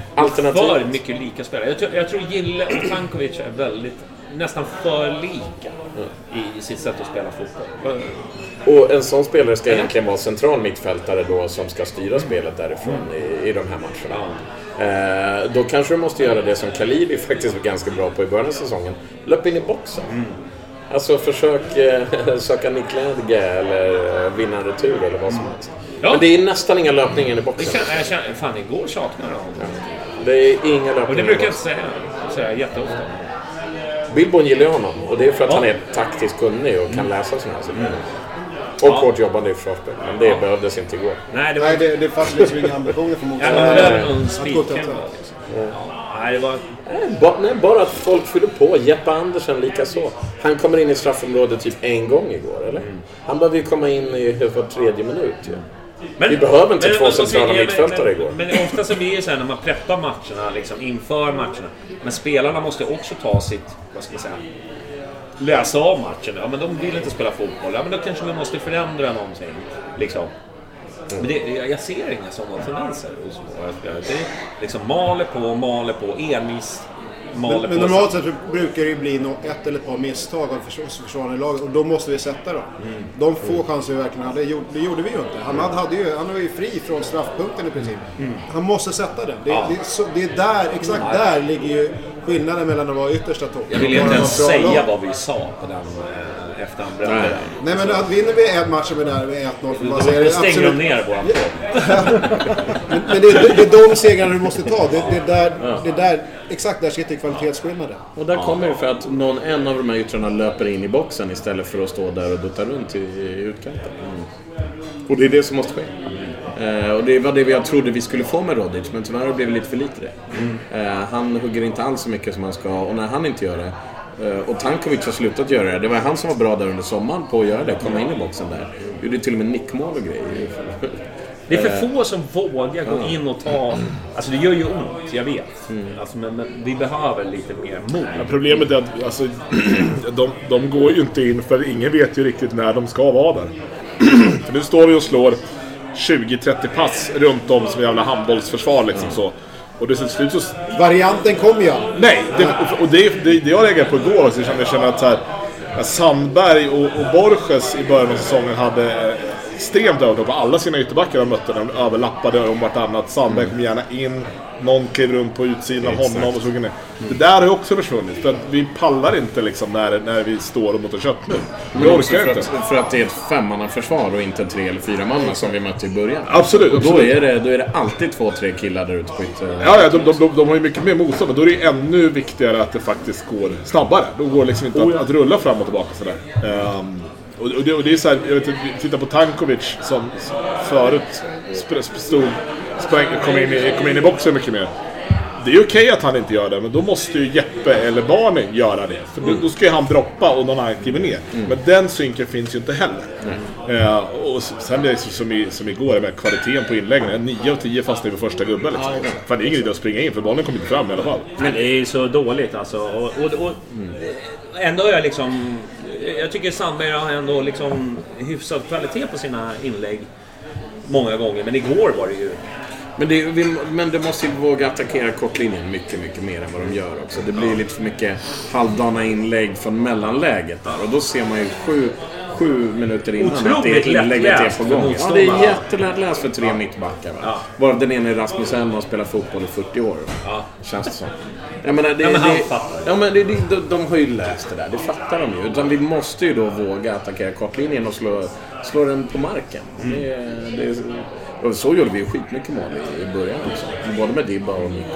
för mycket lika spelare. Jag tror, jag tror Gille och Tankovic är väldigt, nästan för lika mm. i sitt sätt att spela fotboll. Och en sån spelare ska egentligen vara central mittfältare då, som ska styra spelet därifrån i, i de här matcherna. Mm. Eh, då kanske du måste göra det som Khalili faktiskt var ganska bra på i början av säsongen. Löp in i boxen. Mm. Alltså försök eh, söka nickläge eller vinna en retur eller vad som helst. Ja. Men det är nästan inga löpningar i boxen. Det kan, jag känner, fan, igår saknar de. Det är inga löpningar. Och det brukar jag säga, säga jätteofta. Billborn gillar honom, och det är för att ja. han är taktiskt kunnig och kan läsa sådana här saker. Mm. Och ja. hårt jobbande i försvarsspel. Men det ja. behövdes inte igår. Nej, det, var... Nej, det, det fanns liksom inga ambitioner för motståndare. Ja, det var någon spiken. Nej, det var... bara, nej, bara att folk fyller på. Jeppe Andersen lika så. Han kommer in i straffområdet typ en gång igår, eller? Mm. Han behöver ju komma in i var tredje minut, ja. Men, vi behöver inte men, två centrala mittfältare igår. Men, men ofta så blir det så här när man preppar matcherna liksom, inför matcherna. Men spelarna måste också ta sitt, vad ska man säga, läsa av matchen. Ja, men de vill inte spela fotboll. Ja, men då kanske vi måste förändra någonting. Liksom. Mm. Men det, jag ser inga sådana tendenser. Det är liksom maler på, maler på, envis. Men, men normalt sett brukar det ju bli något, ett eller ett par misstag av försvarande lag och då måste vi sätta dem. Mm. De få mm. chanser vi verkligen hade, det gjorde vi ju inte. Han, hade ju, han var ju fri från straffpunkten i princip. Mm. Han måste sätta den. Det, ja. det, så, det är där, exakt mm. där ligger ju skillnaden mellan att vara yttersta topp. Jag vill inte ens säga lag. Vad vi sa på den eh, efter han brände. Nej. Nej, men att vinner vi en match med där med ett noll för man säger det stänger absolut... ner våran Men, men det, det, det är de segrarna du måste ta. Det, det, där, ja. det där, exakt där sitter kvalitetsskillnaden. Och där kommer det för att någon, en av de här yttrarna löper in i boxen istället för att stå där och dutta runt i, i utkanten. Mm. Och det är det som måste ske. Uh, och det var det jag trodde vi skulle få med Rodic, men tyvärr blev det lite för lite det. Mm. Uh, han hugger inte alls så mycket som han ska, och när han inte gör det uh, och Tankovic har slutat göra det, det var han som var bra där under sommaren på att göra det, komma in i boxen där. Gjorde till och med nickmål och grejer. Det är för få som vågar gå in och ta... Alltså det gör ju ont, jag vet. Mm. Alltså, men, men vi behöver lite mer mod. Ja, problemet är att alltså, de, de går ju inte in, för ingen vet ju riktigt när de ska vara där. För nu står vi och slår tjugo trettio pass runt om som jävla handbollsförsvar liksom så. Och det ser slut så... Varianten kommer ju. Nej, det, och det, det, det jag reagerade på igår också, jag känner att så här, Sandberg och, och Borges i början av säsongen hade extremt övertag på alla sina ytterbackar de mötte. De överlappade om vartannat. Sandberg kom gärna in, någon klev runt på utsidan av honom och så ner. Det där har ju också försvunnit, för att vi pallar inte liksom när, när vi står mot en köttmur. Vi orkar för inte. Att, för att det är ett femmannaförsvar och inte tre eller fyra manna som vi mötte i början. Absolut. Och då, absolut. Är det, då är det alltid två, tre killar där ute på ytter. Ja, ja de, de, de, de har ju mycket mer motstånd, men då är det ännu viktigare att det faktiskt går snabbare. Då går det liksom inte oh, ja. att, att rulla fram och tillbaka sådär. Um, Och det, och det är så här, jag vet inte, titta på Tankovic som förut stod, sprang, kom, in i, kom in i boxen mycket mer. Det är okej att han inte gör det, men då måste ju Jeppe eller Barney göra det. För mm. då ska ju han droppa och någon annan kliver ner. Mm. Men den synken finns ju inte heller. Mm. Uh, och sen är det som, i, som igår med kvaliteten på inläggen. nio av tio fastnar på första gubben liksom. Ja, för det är ingen idé att springa in, för bollen kommer inte fram i alla fall. Men det är ju så dåligt alltså. Och, och, och mm. ändå är jag liksom... Jag tycker Sandberg har ändå liksom hyfsad kvalitet på sina inlägg många gånger, men igår var det ju... Men det, vi, men det måste ju våga attackera kortlinjen mycket, mycket mer än vad de gör också. Det blir lite för mycket halvdana inlägg från mellanläget där, och då ser man ju sju, sju minuter innan otroligt att det inlägget är på gång. Ja, det är jättelätt för tre ja. mittbackar. Ja. Bara den ena är Rasmus Elm och spelar fotboll i fyrtio år. Ja. Känns det som. Jag menar, det, ja, men han det, fattar. Ja, men det, det, de, de har ju läst det där. Det fattar de ju. Utan vi måste ju då våga attackera kortlinjen och slå, slå den på marken. Mm. Det, det, och så gjorde vi ju skitmycket mål i, i början också. Både med Dibba och Nico.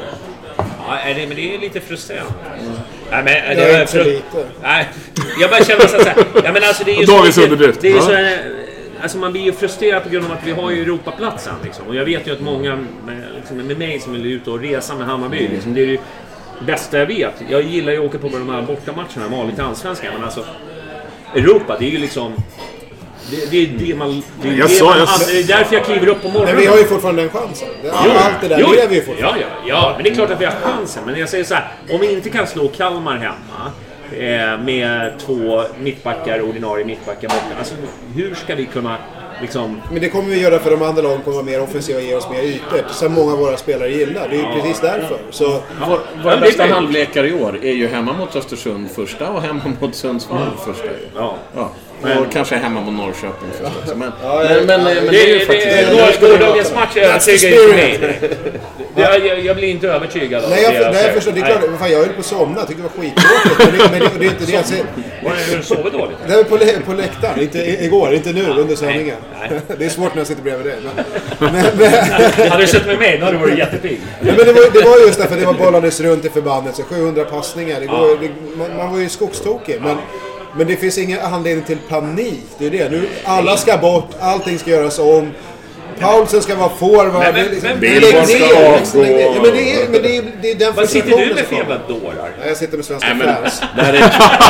Ja, det, men det är lite frustrerande. Mm. Nej, men det är inte så lite. Nej, jag bara känner så här. Ja, men alltså det är ju så mycket, det är ju så här, alltså man blir ju frustrerad på grund av att vi har ju Europaplatsen liksom. Och jag vet ju att många med, liksom, med mig som vill ut och resa med Hammarby liksom, det är ju bästa jag vet. Jag gillar ju att åka på de här bortamatcherna, vanligt allsvenskan, men alltså Europa, det är ju liksom det, det är det man det är, jag det sa, man, jag det är därför jag kliver upp på morgonen. Men vi har ju fortfarande den chansen. Det, jo, allt det där jo, lever ju fortfarande. Ja, ja, ja, men det är klart att vi har chansen, men jag säger så här, om vi inte kan slå Kalmar hemma eh, med två mittbackar, ordinarie mittbackar borta, alltså hur ska vi kunna liksom... Men det kommer vi göra för de andra lagen kommer vara mer offensiva och ge oss mer ytor. Som många av våra spelare gillar. Det är ju ja, precis därför. Så... Ja. Vår, våra ja, bästa halvlekar i år är ju hemma mot Östersund första och hemma mot Sundsvall mm. första. Ja. Ja. Men... Och kanske hemma mot Norrköping första. Men, ja, ja, men, men, ja, men det, det är ju faktiskt... Gårdagens match övertygar ju mig. Jag, jag, jag blir inte övertygad av nej, jag, det. Jag, nej, jag förstår. Det är klart. Fan, jag höll på att somna. Jag tyckte det var skittråkigt. Men, det, men det, det är inte det jag ser. Har du sovit dåligt? Det är på, på läktaren. Inte igår, inte nu under sändningen. Det är svårt när jag sitter bredvid dig. Men, men, men, hade du sett med mig, då hade du varit jättepigg. Ja, men det var, det var just därför det var bollades runt i förbandet. Så sjuhundra passningar. Det går, ja. det, man, man var ju skogstokig. Men Men det finns ingen anledning till panik. Det är det. Nu, alla ska bort, allting ska göras om. Paulsen ska vara forward. Men, det, men, liksom, men, det, men, lägg ner, men, ja, men det är, men det är, det är den vad sitter du med för som jävla dårar? Ja, jag sitter med svenska Nej, men, fans. det, här är,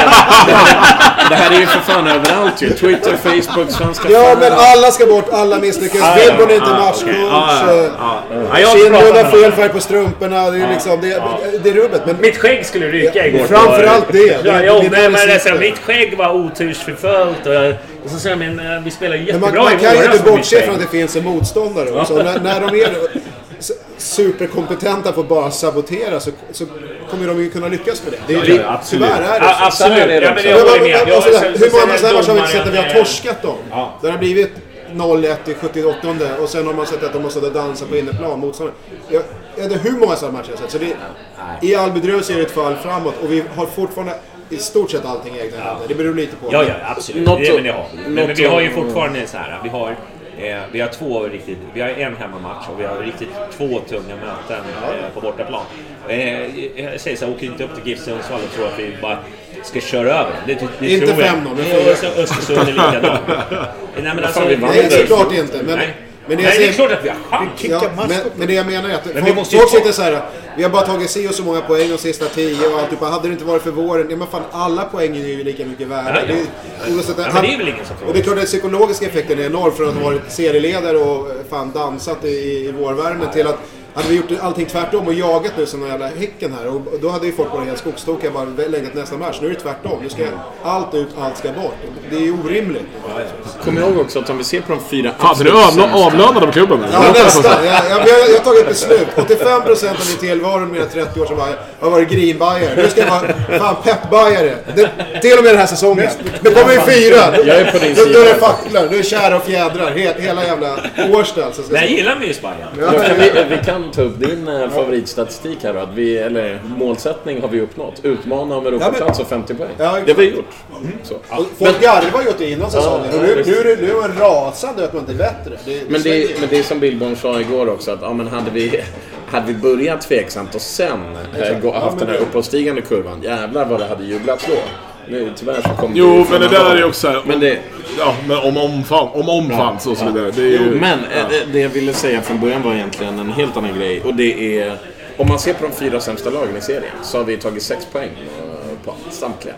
det här är ju för fan överallt ju. Twitter, Facebook, svenska Ja, fans. men alla ska bort, alla misslyckas. Ah, Wilbon är ja, inte ah, matchcoach. okej. Ah, ja, ah. Ah, jag Kindlund pratar har med fel färg på strumporna. Det är liksom, det, det är rubbet. Men Mitt skägg skulle ryka igår. framförallt det. Ja, Det- jo, det- men, det- men det- alltså, mitt skägg var otursförföljt och, jag, och så säger jag, men eh, vi spelar ju Men jättebra man, man i kan ju våras inte med mitt bortse skägg. från att det finns en motståndare också. när, när de är s- superkompetenta på att bara sabotera så, så kommer de ju kunna lyckas med det. Det är Ja, ju, ja, absolut. tyvärr är det Ja, så. absolut. Så här är det Ja, men också. jag Men håller vad- med. vad- Jag- alltså, så- hur så många säger sådana matcher har vi inte sett domaren när vi har att, torskat dem? Ja. Där det har blivit noll ett i sjuttioåttonde och sen har man sett att de måste dansa på inneplan motståndare. Jag, jag vet inte hur många sådana matcher jag har sett. Så det, i all bedrövelse är det ett fall framåt och vi har fortfarande i stort sett allting i egna händer. Det beror lite på. Ja, ja, absolut. Något det, att- men det har vi. Men, men något vi har ju att- fortfarande så här. Vi har, eh, vi har två riktigt... Vi har en hemmamatch och vi har riktigt två tunga möten eh, på bortaplan. Eh, jag säger så här, åker inte upp till GIF Sundsvall och tror att vi bara ska köra över dem. Det, det Inte tror jag. fem noll, men Ja, fyra. så Östersund är likadant. Nej, men alltså... vi vann Nej, där. såklart inte. Men, Nej. men det Nej, jag det är säger- klart att vi har chans. Ja, men, men det jag menar är att Men vi folk, måste ju folk ta- sitter så här. Vi har bara tagit si och så många poäng de sista tio och allt. Typ, hade det inte varit för våren, ja men fan alla poäng är ju lika mycket värda. Ja, ja. Det, oavsett, Ja, men det är väl ingen som frågar. och det är klart att den psykologiska effekten är enorm från att ha varit serieledare och eh, fan dansat i, i vårvärmen till att hade vi gjort allting tvärtom och jagat nu som den jävla Häcken här och då hade ju folk varit helt skogstokiga bara längtat nästa match. Nu är det tvärtom. Nu ska allt ut, allt ska bort. Det är ju orimligt. Kom ihåg också att om vi ser på de fyra Fan, är du avlö- avlönad av klubben? Ja, nästan. Jag, jag, jag, jag har tagit beslut. åttiofem procent av min tillvaro med mina trettio år som Bajer har varit greenbajare. Nu ska jag vara fan peppbajare. Det- Till och med den här säsongen. Nu kommer vi fyra. Jag är på din Då, då är det sida. facklar. Nu är kära och fjädrar. He, hela jävla Årsta alltså. Nej, jag gillar Mysbajen. Ja, Då kan vi, vi kan ta upp din eh, favoritstatistik här då, att vi, eller målsättning har vi uppnått. Utmana om Europaplats och femtio poäng. Ja, det har vi gjort. Så. och folk garvar ju åt det innan säsongen. Ja, Och nu, visst. nu, är det- nu är man rasande att man inte är bättre. Det, Men så är det, men det är som Billborn sa igår också, att ja, men hade, vi, hade vi börjat tveksamt och sen eh, gå, haft den här uppåtstigande kurvan, jävlar vad det hade jublats då. Nu, tyvärr så kom Jo, det men det där är ju också så här, Men det, ja, men om om fan, om om fanns och så vidare. Det är ju, men eh, det- det jag ville säga från början var egentligen en helt annan grej. Och det är, om man ser på de fyra sämsta lagen i serien så har vi tagit sex poäng eh, på samtliga.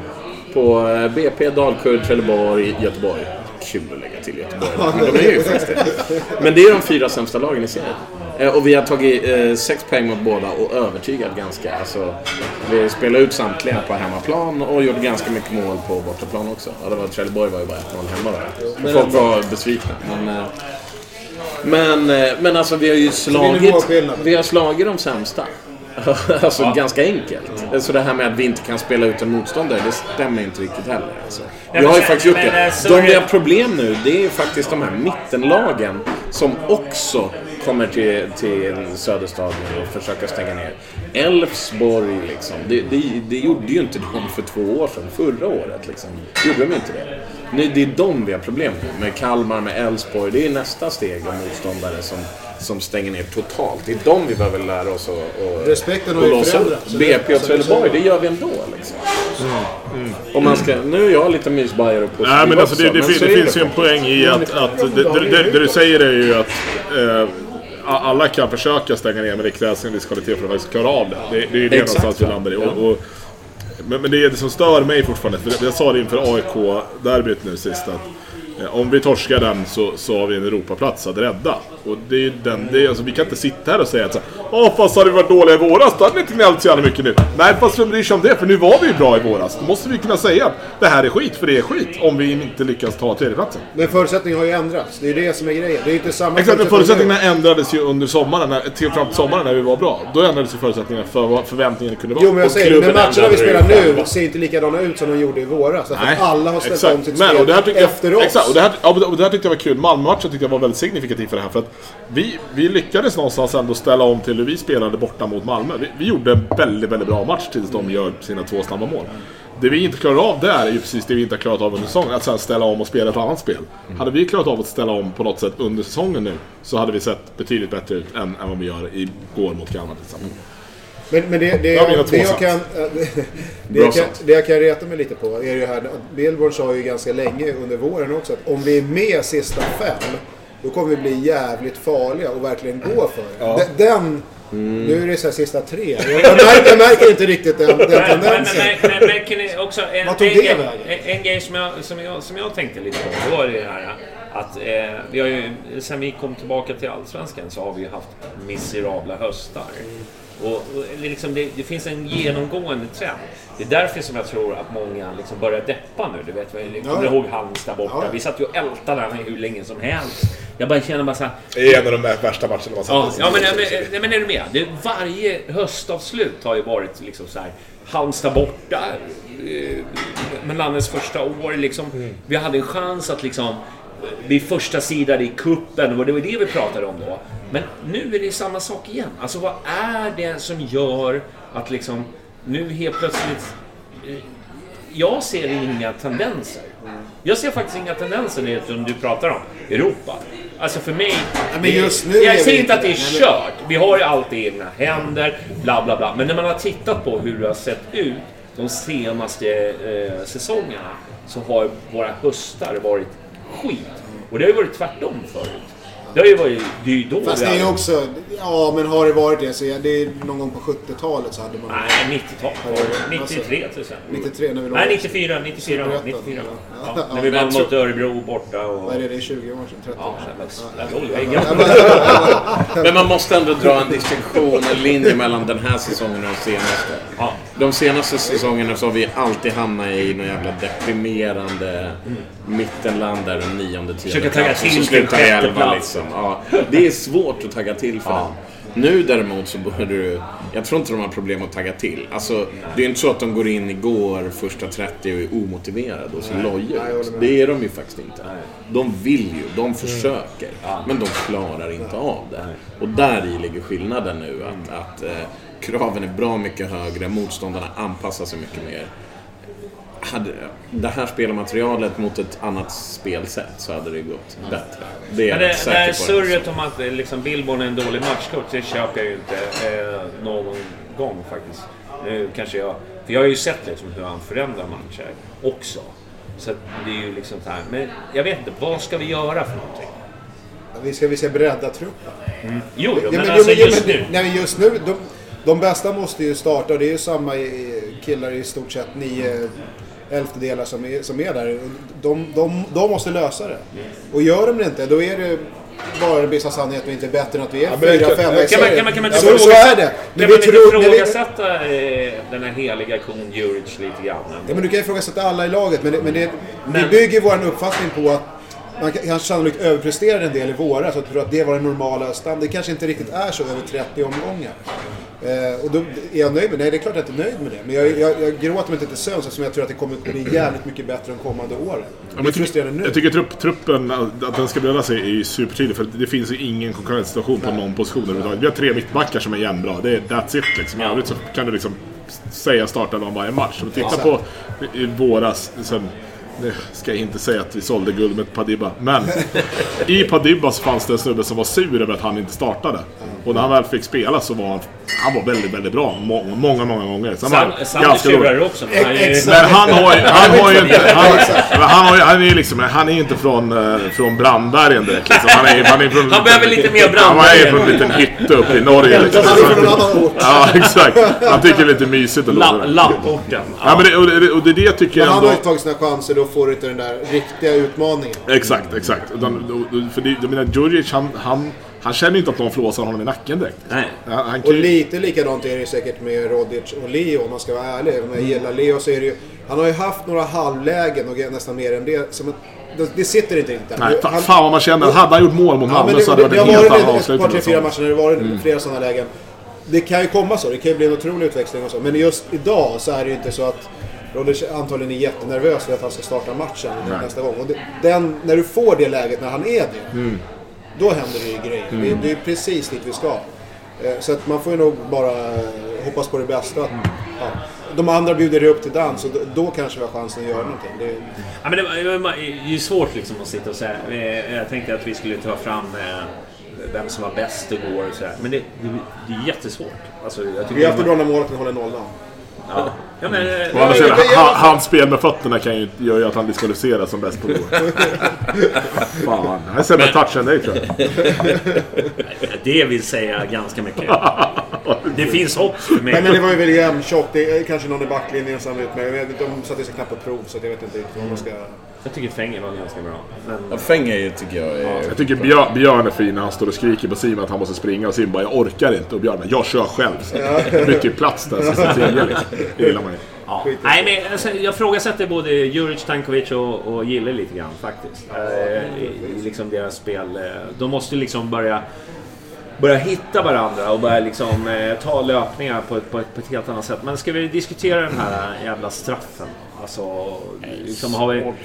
På eh, B P, Dalkurd, Trelleborg, Göteborg. Kul att lägga till Göteborg. Men de är ju faktiskt det. Men det är de fyra sämsta lagen i serien. Eh, Och vi har tagit eh, sex poäng mot båda och övertygat ganska. Alltså, vi spelade ut samtliga på hemmaplan och gjorde ganska mycket mål på bortaplan också. Ja, det var Trelleborg var ju bara ett noll hemma där. Och folk var besvikna. Men, eh, men, eh, men alltså vi har ju slagit, nivåskillnad. vi har slagit de sämsta. Alltså ganska enkelt. Så det här med att vi inte kan spela ut en motståndare, det stämmer inte riktigt heller. Alltså. Vi men har ju sen- faktiskt gjort men, det. eh, så De är vi det- har problem nu, det är faktiskt de här mittenlagen som också kommer till, till Söderstadion och försöker stänga ner. Elfsborg liksom, det, det, det gjorde ju inte de för två år sedan, förra året liksom. Gjorde de inte det. Nu, det är de vi har problem med, med Kalmar, med Elfsborg. Det är nästa steg av motståndare som, som stänger ner totalt. Det är de vi behöver lära oss och, och, Respekten har och ju låsa förändrats. upp. Så B det- P och så- Trelleborg, det gör vi ändå liksom. Om man ska, nu är jag lite mysbajare och positiv Nej, men alltså det, också, det, men fin, så det är finns ju en poäng i att, att det, det, det, det du säger är ju att eh, alla kan försöka stänga ner, men det krävs en viss kvalitet för att faktiskt klara av det. Det, det är ju det Exakt, någonstans vi landar i. Och, och, men, men det är det som stör mig fortfarande, för jag sa det inför A I K-derbyt nu sist, att eh, om vi torskar den så, så har vi en Europaplats att rädda. Och det är ju den, det är, alltså, vi kan inte sitta här och säga att så, åh fast hade vi varit dåliga i våras, då hade vi inte gnällt så jävla mycket nu. Nej, fast vem bryr sig om det, för nu var vi ju bra i våras. Då måste vi kunna säga att det här är skit, för det är skit, om vi inte lyckas ta tredjeplatsen. Men förutsättningarna har ju ändrats. Det är det som är grejen. Det är inte samma Exakt, men förutsättningarna ändrades ju under sommaren, när, till fram till sommaren när vi var bra. Då ändrades ju förutsättningarna för vad förväntningarna kunde vara. Jo, men jag Och säger, klubben men matcherna vi ändrade spelar ju nu själva. ser inte likadana ut som de gjorde i våras. Därför Nej, att alla har ställt exakt. om sitt Men, spel och det här tyckte jag, efter oss. Exakt, och det här, ja, och det här tyckte jag var kul. Malmö-matchen tyckte jag var väldigt signifikativ för det här. För att vi, vi lyckades någonstans ändå ställa om till hur vi spelade borta mot Malmö. Vi, vi gjorde en väldigt, väldigt bra match tills de gör sina två snabba mål. Det vi inte klarar av där är ju precis det vi inte har klarat av under säsongen. Att sen ställa om och spela ett annat spel. Mm. Hade vi klarat av att ställa om på något sätt under säsongen nu, så hade vi sett betydligt bättre ut än, än vad vi gör igår mot Kalmar till exempel. Men, men det, det, jag det, det, jag kan, det, jag kan, det jag kan reta mig lite på är ju här att Billboard sa ju ganska länge under våren också att om vi är med sista fem då kommer vi bli jävligt farliga och verkligen gå för det. Ja. Den, mm. Nu är det så här sista tre. Jag, jag, märker, jag märker inte riktigt den, den tendensen. Men, men, men, märker ni också en, Vad tog en, det en, vägen? en, en grej som jag, som, jag, som jag tänkte lite på, det var det här att eh, vi har ju, sen vi kom tillbaka till Allsvenskan så har vi ju haft miserabla höstar. Och, och liksom det, det finns en genomgående trend. Det är därför som jag tror att många liksom börjar deppa nu. Du vet, jag kommer ihåg Halmstad borta. Ja. Vi satt ju och ältade den hur länge som helst. Jag bara känner bara så här. Det är en av de värsta matcherna man ja, ja, men, men, men är du med? Det, varje höstavslut har ju varit liksom så här. Halmstad borta. Men landets första år liksom. Mm. Vi hade en chans att liksom vi första sidan i kuppen och det var det vi pratade om då. Men nu är det samma sak igen. Alltså vad är det som gör att liksom nu helt plötsligt jag ser inga tendenser. Jag ser faktiskt inga tendenser när som du pratar om Europa. Alltså för mig ja, men just nu jag säger inte att det är kört. Vi har ju allt i egna händer bla bla bla. Men när man har tittat på hur det har sett ut de senaste eh, säsongerna så har våra höstar varit skit. Och det har ju varit tvärtom förut. Det har ju varit det är ju då. Fast det är ju också ja, men har det varit det så det är någon gång på sjuttiotalet så hade man nej, nittiotalet. nittiotre till exempel. nittiotre när vi låg. Nej, nittiofyra, nittiofyra, nittiofyra. Ja. Ja, när vi vann mot Örebro borta och vad är det, det är tjugo år sedan, trettio år sedan. Ja, ja. Men man måste ändå dra en distinktion, en linje mellan den här säsongen och de senaste. Ja. De senaste säsongerna så har vi alltid hamnat i någon jävla deprimerande mm. mittenland där den nionde tionde. Försöka tagga till till sjätte plats. Liksom. Ja, det är svårt att tagga till för ja. Nu däremot så börjar du jag tror inte de har problem att tagga till. Alltså, det är inte så att de går in igår första trettio och är omotiverade och så lojar. Det är de ju faktiskt inte. De vill ju, de försöker men de klarar inte av det. Och där i ligger skillnaden nu att, att eh, kraven är bra mycket högre, motståndarna anpassar sig mycket mer. Hade det här spelmaterialet mot ett annat spelsätt så hade det gått bättre. Det är det, det säker är på surret om att liksom, Billborn är en dålig matchcoach, det köper jag ju inte eh, någon gång faktiskt. Nu kanske jag, för jag har ju sett liksom, hur han förändrar matcher också. Så det är ju liksom så här. Men jag vet inte, vad ska vi göra för någonting? Vi ska, vi ska bredda truppen. Mm. Jo, jo, ja, men, men alltså jo, just men, nu. Nej, just nu, de, de bästa måste ju starta, och det är ju samma killar i stort sett, nio elftedelar som är, som är där. De, de, de måste lösa det. Och gör de det inte, då är det bara en vissa sanning att vi inte är bättre än att vi är fyra, fem, kan man, kan man, kan man inte så, så är det. Men kan man inte ifrågasätta vi... den här heliga kon Djuric lite grann? Ja, men du kan ifrågasätta alla i laget, men, det, men, det, men... vi bygger vår uppfattning på att man kanske sannolikt överpresterar en del i våra, så att tror att det var den normala stand. Det kanske inte riktigt är så över trettio omgångar. Eh, och då är jag nöjd med det. Nej, det är klart att jag är nöjd med det. Men jag, jag, jag gråter mig inte söns eftersom jag tror att det kommer att bli jävligt mycket bättre de kommande åren. Ja, men jag, tycker, nu. jag tycker trupp, truppen, att den ska bredda sig är ju supertydlig, för det finns ju ingen konkurrenssituation på någon position. Vi har tre mittbackar som är jämnbra. Det är that's it liksom. I övrigt så kan du liksom säga starta någon varje match. Om du tittar på i våras sen, nu ska jag inte säga att vi sålde guld med Padibba, men i Padibba så fanns det en snubbe som var sur över att han inte startade. Och när han väl fick spela så var han, han var väldigt, väldigt bra många, många, många gånger. Så han Sam, var ganska dålig också. Men han, är, men han har ju, han har ju inte, han, han har ju, han är ju liksom, han är inte från, från Brandbergen direkt liksom. Han är, han är från, han behöver lite mer Brandbergen. Han är från en liten hytte uppe i Norge liksom. Han är från en annan ort. Ja, exakt. Han tycker det är lite mysigt att låta det. Lapporten. Ja, men det, och, det, och det är det jag tycker men ändå. Han har ju tagit sina chanser, då får du inte den där riktiga utmaningen. Exakt, exakt. För det, jag menar, Djuric, han, han Han känner inte att någon flåsar honom i nacken direkt. Nej. Han, han och lite likadant är det säkert med Rodic och Leo, om man ska vara ärlig. Om jag gillar Leo så är det ju, han har ju haft några halvlägen och nästan mer än det. Som ett, det, det sitter inte riktigt. Nej, han, fan vad man känner. Och, hade han gjort mål mot ja, Malmö så hade det varit en helt annan avslutning. Det har varit ett par, tre, fyra matcher när det varit mm. flera sådana lägen. Det kan ju komma så, det kan ju bli en otrolig utväxling och så. Men just idag så är det ju inte så att Rodic antagligen är jättenervös för att han ska starta matchen Nej. nästa gång. Och det, den, när du får det läget när han är det, mm. då händer det ju grejer. Mm. Det, det är precis dit vi ska. Så att man får ju nog bara hoppas på det bästa. Mm. Ja. De andra bjuder upp till dans och då, då kanske vi har chansen att göra någonting. Det är... Ja, men det, det är ju svårt liksom att sitta och säga. Jag tänkte att vi skulle ta fram vem som var bäst igår och så här. Men det, det, det är jättesvårt. Alltså, jag tycker vi har haft det bra när målet håller nollan. Ja. Ja, men, och annars är det, han, hans spel med fötterna kan ju göra ju att han diskvalificeras som bäst på det. Fan, jag har sämre touch än dig, tror jag. Det vill säga ganska mycket. Det finns hopp för mig. Men, men det var ju väldigt jämnt tjock. Det är kanske någon i backlinjen som ut med. De satte sig knappt på prov, så jag vet inte riktigt vad man ska... Jag tycker Fenger var ganska bra. Men... Ja, Fenger tycker jag är... Ja, jag tycker Björn, Björn är fin när han står och skriker på Simon att han måste springa. Och Simon bara, jag orkar inte. Och Björn, men jag kör själv. Det blir typ plats där. Så så tio, liksom. Det gillar man ju. Ja. Nej, men alltså, jag frågasätter både Juric, Tankovic och, och Gille lite grann faktiskt. Eh, i, I liksom deras spel. De måste liksom börja... börja hitta varandra och börja liksom, eh, ta löpningar på ett, på, ett, på ett helt annat sätt. Men ska vi diskutera den här jävla straffen? Alltså, liksom har vi...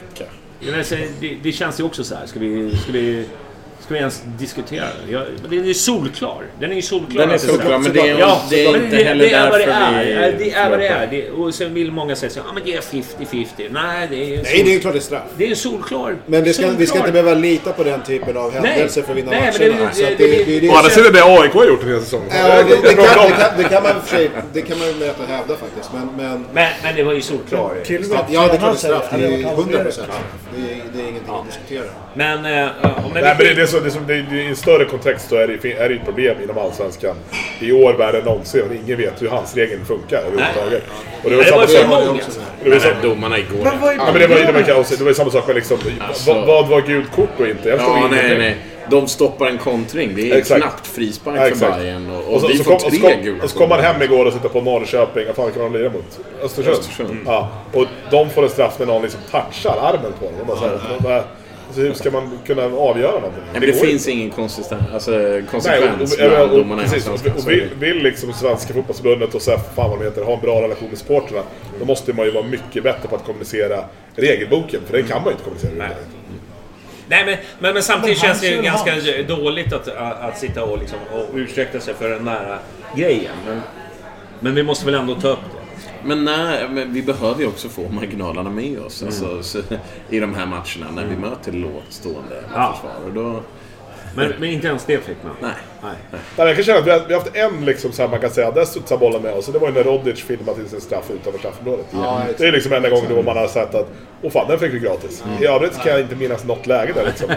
Det, det känns ju också så här. Ska vi... Ska vi Ska vi ens diskutera den? Jag, den är ju solklar. Den är ju solklar. Den är solklar, men det är, ja, det är inte det, heller det är vad det är. Vi, det är vad det är. Det, och sen vill många säga så, ja men det är femtio femtio. Nej, det är sol... Nej, det är ju klart det är straff. Det är solklar. Men det ska, solklar. vi ska inte behöva lita på den typen av händelser för att vinna matcherna. Å andra sidan det A I K har gjort den här säsongen. Ja, det, det, kan, det, kan, det kan man för sig, det kan man ju mäta och hävda faktiskt. Men, men, men, men det var ju solklar. Ja, det är klart det är straff. Det är hundra procent. Det är, det är ingenting att diskutera. Men, äh, om Nej, men det är så, det är som, det är, i en större kontext så är det, är det ett problem inom allsvenskan. I år värre än någonsin. Och ingen vet hur hans regeln funkar överhuvudtaget. Och det var, det var samma så många. Det var så, domarna igår. Ja, men det var, det var, kaos. Det var samma sak med liksom, alltså, vad, vad var gult kort och inte? Jag ja, nej, nej. De stoppar en kontring. Det är exakt. Knappt frispark ja, för Bayern. Och, och, och så, vi så får kom, tre och så kom, gula. Och så kom man hem igår och sitter på Norrköping. Vad fan kan man lira mot? Östersund. Östersund. Mm. Ja. Och de får en straff när någon liksom touchar armen på dem. Bara så här, de bara, så hur ska man kunna avgöra någonting? Men det, det finns ingen konsistens, alltså konsekvens. Nej, och, och, och, och, precis, och, och vill, vill liksom Svenska fotbollsförbundet och så här, fan vad de heter, ha en bra relation med supporterna, då måste man ju vara mycket bättre på att kommunicera regelboken, för det kan man ju inte kommunicera. Nej. Nej, men, men, men samtidigt men känns det ju ganska ha. dåligt att, att, att sitta och, liksom, och ursäkta sig för den nära grejen. Men, men vi måste väl ändå ta upp det. Men, nej, men vi behöver ju också få marginalerna med oss mm. alltså, så, i de här matcherna när vi möter lågstående ja. försvar. Och då... men, men inte ens det fick man. Nej. Nej. Nej, jag kan känna att vi har, vi har haft en liksom, så här, man kan säga, där studsar bollen med oss. Och det var ju när Rodic filmade till sin straff utanför straffområdet. Ja, det är liksom enda gången då man har sett att åh fan, den fick vi gratis. Mm. I övrigt kan jag inte minnas något läge där liksom.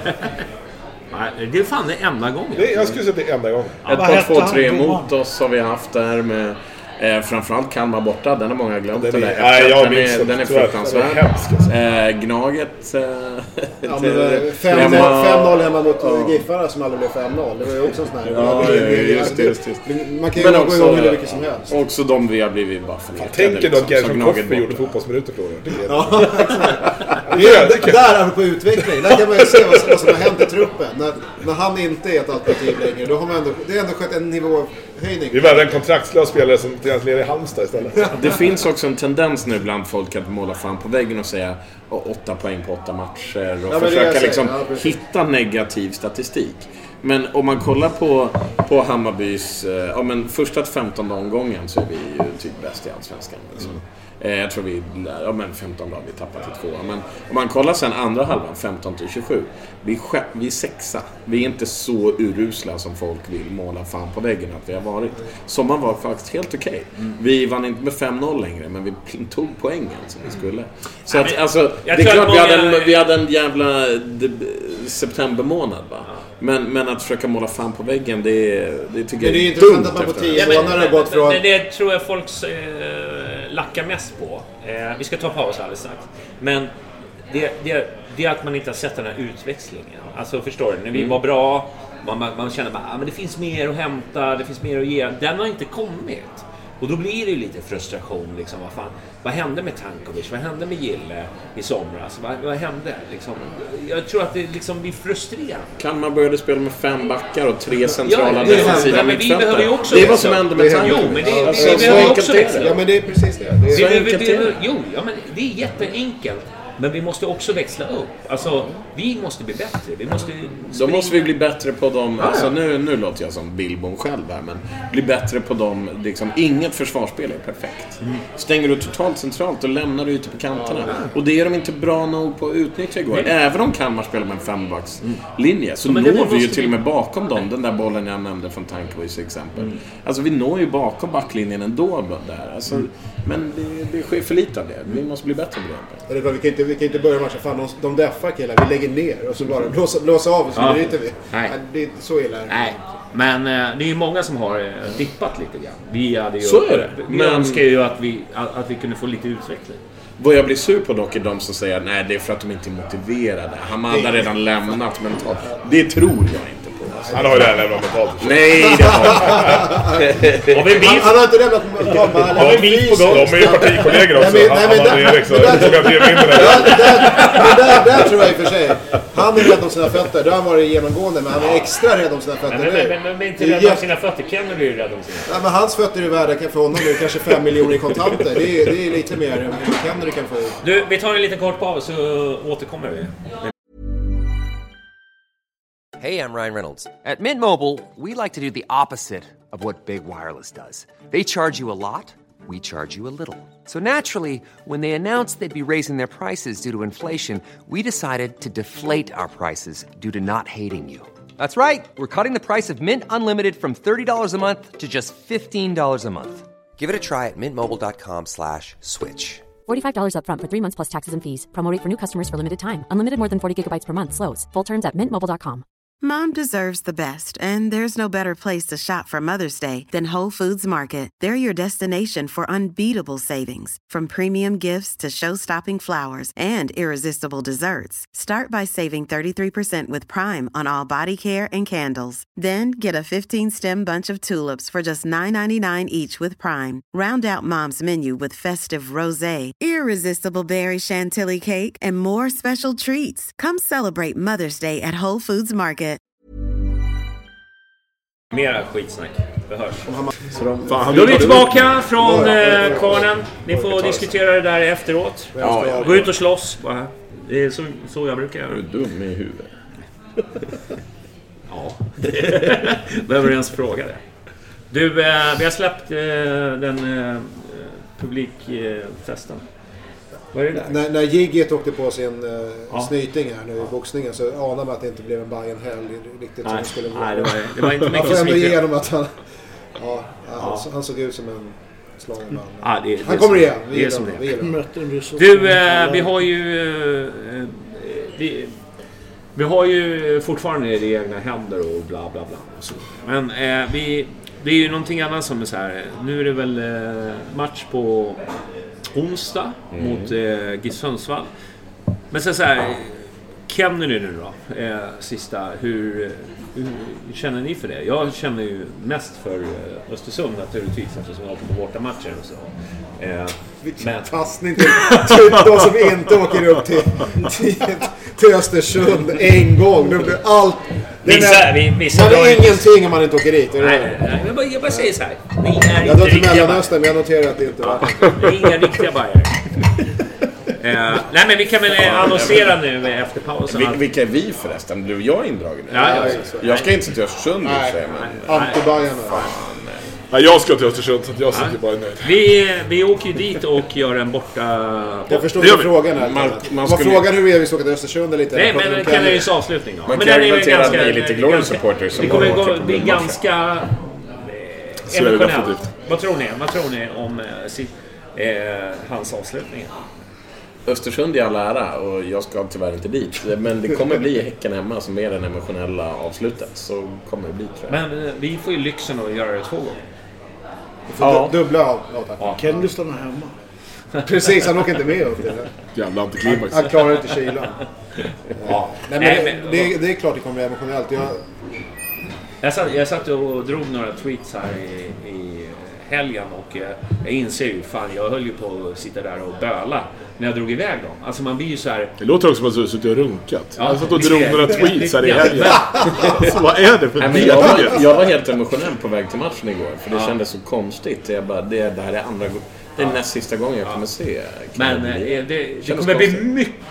Nej, det är fan det enda gången. Det, jag skulle säga att det är enda gången. Ett par, två, tre mot oss har vi haft där med... Eh, framförallt Kalmar borta, den har många glömt. Den är, det nej, jag den, är, den är fruktansvärd. Eh, Gnaget... Eh, ja, fem noll hemma mot ja. Giffarna som aldrig blev fem noll. Det var ju också en sån här... Ja, det, det, just det, just det. Man kan ju gå igång hur mycket som helst. Också de vi har blivit bara förnekade. Tänker du att Gerson Koffe gjorde fotbollsminuter för det? Ja, exakt. Där är vi på utveckling. Där kan man ju se vad, vad som har hänt i truppen. När, när han inte är ett alternativ längre, då har man ändå, det är ändå skett en nivåhöjning. Det är väl en kontraktslös spelare som leder i Halmstad istället. Det finns också en tendens nu bland folk att måla fram på väggen och säga oh, åtta poäng på åtta matcher och ja, försöka liksom ja, hitta negativ statistik. Men om man kollar på, på Hammarbys ja, men första femtonde omgången så är vi ju typ bäst i allsvenskan. Liksom. Mm. Jag tror vi ja, men femton dagar vi tappat till två. Men om man kollar sen andra halvan femton till tjugosju, vi är, vi är sexa. Vi är inte så urusla som folk vill måla fan på väggen att vi har varit. Sommaren var faktiskt helt okej. Okay. Mm. Vi vann inte med fem noll längre, men vi tog poängen som vi skulle. Så att, alltså, det är klart vi hade, en, vi hade en jävla de, septembermånad va. Men, men att försöka måla fan på väggen, det, det tycker jag är, är dumt. Att man på tio ja, månader gått från... Det, det tror jag folk eh, lackar mest på. Eh, vi ska ta paus alldeles strax. Men det, det, det är att man inte har sett den här utväxlingen. Alltså förstår du, när vi mm. var bra, man, man, man känner att ah, det finns mer att hämta, det finns mer att ge. Den har inte kommit. Och då blir det ju lite frustration liksom, vad fan, vad hände med Tankovic, vad hände med Gille i somras, vad, vad hände liksom? Jag tror att det liksom blir frustrerande. Kan man börja spela med fem backar och tre centrala ja, defensiva mittfältare? Det är vad som händer med Tankovic. Jo, men det, alltså, vi, vi behöver också det. Ja, men det är precis det. det, är, vi, vi, vi, jo, ja, men det är jätteenkelt. Men vi måste också växla upp. Alltså, vi måste bli bättre. Vi måste Då måste vi bli bättre på dem. Alltså, nu, nu låter jag som Bilbon själv här, men bli bättre på dem. Liksom, inget försvarsspel är perfekt. Mm. Stänger du totalt centralt och lämnar du ute på kanterna. Ja, ja. Och det är de inte bra nog på att utnyttja igår. Nej. Även om Kalmar spelar med en fembackslinje så ja, når vi ju till och med bakom dem. Den där bollen jag nämnde från Tankovic till exempel. Mm. Alltså vi når ju bakom backlinjen ändå där. Alltså, mm. Men det, det sker för lite av det. Vi måste bli bättre på det. Ja, det är vi, kan inte, vi kan inte börja matcha. Fan, de, de deffar killar. Vi lägger ner och så bara blåsa, blåsa av och så ja. bryter vi. Nej. Ja, det är inte så illa. Nej. Men eh, det är ju många som har eh, dippat lite grann. Vi hade ju, så är det. Vi men... önskar ju att vi, att, att vi kunde få lite utveckling. Vad jag blir sur på dock är de som säger nej, det är för att de inte är motiverade. Han hade redan lämnat mentalt. Det tror jag inte på. Alltså. Han har ju redan lämnat mentalt. Nej, det har han. Han har inte lämnat mentalt. Han har en bit på gång. De är ju partikollegor också. Nej, men, han har Erik så jag tog att ge mindre. Men där, där tror jag i och för sig. Han är rädd om sina fötter. Där har han varit genomgående, men han är extra rädd om sina fötter men, nu. Men, men, men inte rädd om sina fötter. Känner du rädd om sina fötter? Nej, men hans fötter är värda kan för honom nu kanske fem miljoner i kontanter. Det är, det är lite mer än Kennedy kan få ut. Du, vi tar en liten kort paus så återkommer vi. Hey, I'm Ryan Reynolds. At Mint Mobile, we like to do the opposite of what Big Wireless does. They charge you a lot, we charge you a little. So naturally, when they announced they'd be raising their prices due to inflation, we decided to deflate our prices due to not hating you. That's right. We're cutting the price of Mint Unlimited from thirty dollars a month to just fifteen dollars a month. Give it a try at mintmobile.com slash switch. forty-five dollars up front for three months plus taxes and fees. Promo rate for new customers for limited time. Unlimited more than forty gigabytes per month. Slows full terms at mint mobile dot com. Mom deserves the best, and there's no better place to shop for Mother's Day than Whole Foods Market. They're your destination for unbeatable savings, from premium gifts to show-stopping flowers and irresistible desserts. Start by saving thirty-three percent with Prime on all body care and candles. Then get a fifteen-stem bunch of tulips for just nine ninety-nine each with Prime. Round out Mom's menu with festive rosé, irresistible berry chantilly cake, and more special treats. Come celebrate Mother's Day at Whole Foods Market. Mera skitsnack. Det hörs. Fan, då är vi tillbaka från eh, kvarnen. Ni får diskutera det där efteråt. Ja, ja, gå ut och slåss. Bara. Det är så, så jag brukar göra. Är du dum i huvudet? Ja. Behöver du ens fråga det. Du, eh, vi har släppt eh, den eh, publikfesten. Vad är det där? När, när Jigget åkte på sin uh, ja. snyting här nu i boxningen så anade man att det inte blev en Bayern-helg riktigt som det skulle vara. Nej, det var, det var inte mycket snyting. Man får ändå igenom att han, ja, ja. Han, han såg ut som en slagen man. Ja, det, det han kommer igen. Vi det är som det. det. Du, eh, vi har ju... Eh, vi, vi har ju fortfarande det i egna händer och bla bla bla. Och så. Men eh, vi, det är ju någonting annat som är så här. Nu är det väl eh, match på onsdag mm. mot eh, Gis Sundsvall. Men så, så här, Kennedy nu då, eh, sista, hur, hur känner ni för det? Jag känner ju mest för eh, Östersund naturligtvis eftersom jag åker på bortamatcher och så. Eh, Vilken men... passning till, till de som inte åker upp till, till, till Östersund en gång. Nu blir allt... Det vissa, vi, vissa man är ingenting om man inte åker dit. Nej, nej, nej, jag, bara, jag bara säger så här. Ni är jag inte riktiga Mellanöstern, men jag noterar att det inte var. Det är inga riktiga bajare. Uh, nej men vi kan väl annonsera nu efter pausen. Vil- vilka är vi förresten? Du, jag är indragen. Ja, ja, jag ska inte till Östersund. Nej, anti-Bajarna. Nej, jag ska till Östersund så jag sitter bara nöjd. Vi, vi åker ju dit och gör en borta... Jag förstår inte frågan här. Man, man skulle... frågan hur är vi ska åka till Östersund lite. Nej, men det kan ju avslutning då. Man men kan argumentera att ni är lite Glory supporters. Det kommer gå, bli ganska emotionellt. Vad tror ni? Vad tror ni om eh, sitt, eh, hans avslutning? Östersund är all ära och jag ska tyvärr inte dit. Men det kommer bli Häcken hemma som är den emotionella avslutet. Så kommer det bli, tror jag. Men eh, vi får ju lyxen att göra det två gånger. Ja. Dubbla av. Ja, Ken stannar hemma. Precis, han åker inte med upp det. Jävla antiklimax. Han klarar inte kylan. Ja. Nej, men Nej, men, det, det är klart det kommer bli emotionellt. Jag... Jag, satt, jag satt och drog några tweets här i, i helgen och eh, jag inser ju, fan jag höll ju på att sitta där och böla när jag drog iväg dem. Alltså man blir ju så här... Det låter också som att du suttit och runkat. Ja, jag satt och drog några tweets här i helgen. Alltså, vad är det för Nej, men jag, var, jag var helt emotionell på väg till matchen igår. För det ja. kändes så konstigt. Jag bara, det, det här är andra... Det är ja. näst sista gången jag kommer ja. se. Men det, det, det kommer bli mycket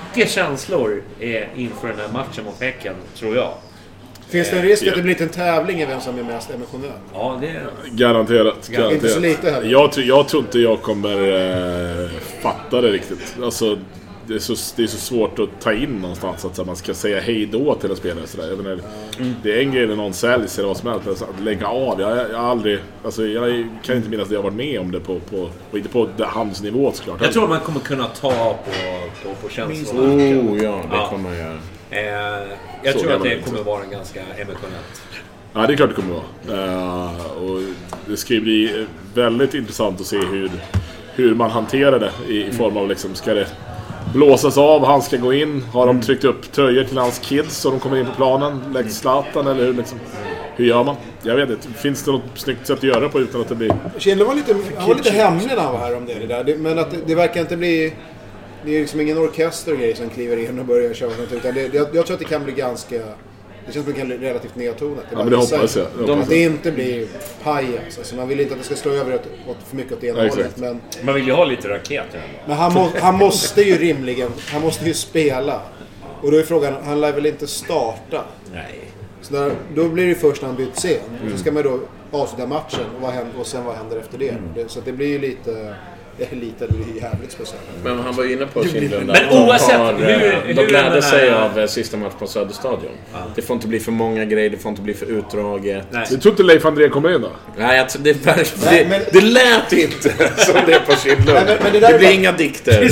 mycket känslor eh, inför den här matchen mot Häcken, tror jag. Finns det en risk att det blir en tävling i vem som är mest emotionell? Ja, det är... Garanterat. garanterat. Inte så lite heller. Jag, jag tror inte jag kommer eh, fatta det riktigt. Alltså, det är, så, det är så svårt att ta in någonstans att så, man ska säga hej då till en spelare. Så där. Jag menar, mm. Det är en grej när någon säljs eller vad som helst. Alltså, att lägga av. Jag, jag, har aldrig, alltså, jag kan inte minnas att jag har varit med om det på, på, och inte på hans nivå såklart. Jag tror man kommer kunna ta på, på, på känslorna. Oh ja, det ja. kommer jag. Eh, jag så tror att det kommer inte. Vara ganska emotionellt. Ja, det är klart det kommer vara. Uh, och det ska ju bli väldigt intressant att se hur, hur man hanterar det i, i form av liksom, ska det blåsas av, han ska gå in, har de tryckt upp tröjor till hans kids så de kommer in på planen, lägger Zlatan eller hur liksom, hur gör man? Jag vet inte, finns det något snyggt sätt att göra på utan att det blir... Schindler var lite, han var lite hemlig när han var här om det, det där. Det, men att det, det verkar inte bli... Det är liksom ingen orkester och grej som kliver in och börjar köra något, utan det, jag, jag tror att det kan bli ganska... Det känns som det kan bli relativt nedtonat. Det, ja, men det hoppas jag. Det att det inte blir pajas. Alltså, man vill inte att det ska slå över åt, åt för mycket åt det ena ja, hållet. Men, man vill ju ha lite raketer. Men han, må, han måste ju rimligen... Han måste ju spela. Och då är frågan, han lär väl inte starta? Nej. Så där, då blir det först när han bytt scen. Mm. Så ska man då avsluta matchen och, vad händer, och sen vad händer efter det. Mm. det så det blir ju lite... Det är lite jävligt speciellt. Men han var inne på Schindler. Men oavsett har, hur, hur de lärde sig är... av sista match på Söderstadion. Ja. Det får inte bli för många grejer, det får inte bli för utdraget. Nej. Du tror inte Leif André kommer in då? Nej, jag tror, det, det, Nej men... det lät inte som det är på Schindler. Nej, men, men det, det blir bara... inga dikter.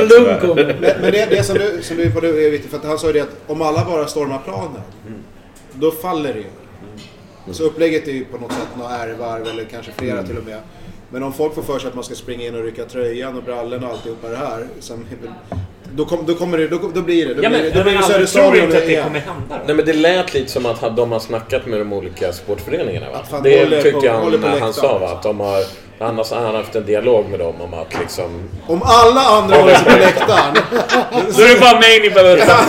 men men det, det som du, som du är på det är viktigt, för att han sa ju det att om alla bara stormar planen, mm. då faller det ju. Mm. Så upplägget är ju på något sätt några ärvarv eller kanske flera mm. till och med. Men om folk får för sig att man ska springa in och rycka tröjan och brallen och alltihopa det här som, då, kom, då kommer det, då, då blir det. Då ja, men, blir det, då blir det så jag tror inte att det kommer hända. Nej, men det lät lite som att de har snackat med de olika sportföreningarna. Va? Det håller tyckte på, jag när han sa va? Att de har, annars har han haft en dialog med dem om att liksom... Om alla andra håller sig på läktaren. Då är det bara mig ni behöver ta.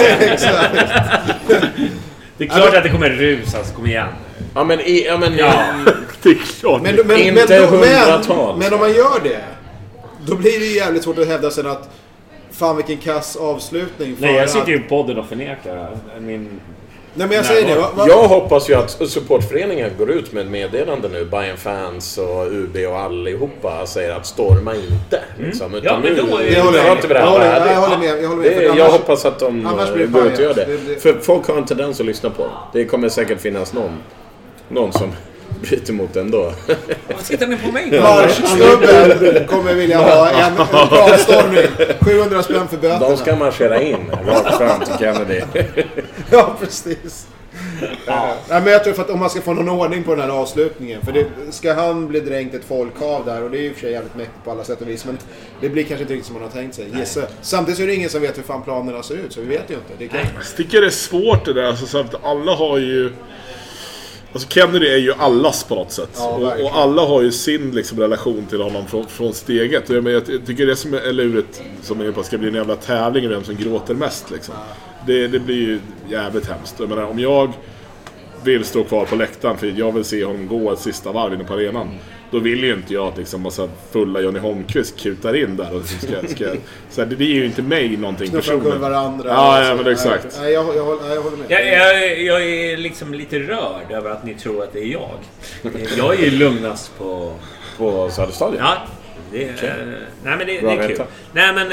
Det är klart att det kommer rus, alltså, kom igen. Ja, men, i, ja, men, ja. Det är klart. Men, men, inte men, hundratals. Men om man gör det, då blir det jävligt svårt att hävda sen att fan vilken kass avslutning. Nej, jag sitter ju i podden och förnekar min... Nej, men jag säger det. Va, va? Jag hoppas ju att supportföreningen går ut med ett meddelande nu. Bayern fans och U B och allihopa säger att storma inte. Liksom, mm. Ja, men då är det... Jag håller, jag, jag, håller, jag, jag håller med. Jag, håller med det, annars, jag hoppas att de går ut och gör det. det, det. För folk har en tendens att lyssna på. Det kommer säkert finnas någon, någon som bryter mot ändå. Vad tittar ni på mig? Marsnubben kommer vilja ha en, en avstormning. sjuhundra spänn för böterna. De ska marschera in rakt fram till Kennedy. Ja, precis. Ja. Ja, men jag tror för att om man ska få någon ordning på den här avslutningen, för det, ska han bli dränkt ett folkhav där, och det är ju för sig jävligt mäktigt på alla sätt och vis, men det blir kanske inte riktigt som man har tänkt sig. Gissa. Samtidigt så är det ingen som vet hur fan planerna ser ut, så vi vet ju inte. Det kan... Jag tycker det är svårt det där, alltså, så att alla har ju... Alltså Kennedy är ju allas på något sätt. Ja, och, och alla har ju sin liksom, relation till honom från, från steget. Men jag tycker det som är lurigt, som är på ska bli en jävla tävling vem som gråter mest liksom. Ja. Det, det blir ju jävligt hemskt. Jag menar, om jag vill stå kvar på läktaren för jag vill se honom gå ett sista varv inne på arenan, då vill ju inte jag att liksom massa fulla Johnny Holmqvist kutar in där och ska, ska, så här, det är ju inte mig någonting personligen. Varandra. Ja, ja, men exakt. Nej, jag, jag, jag håller med. Jag, jag, jag är liksom lite rörd över att ni tror att det är jag. Jag är ju lugnast på på Söderstadion. Ja, det är okay. Nej men det, det är kul. Nej men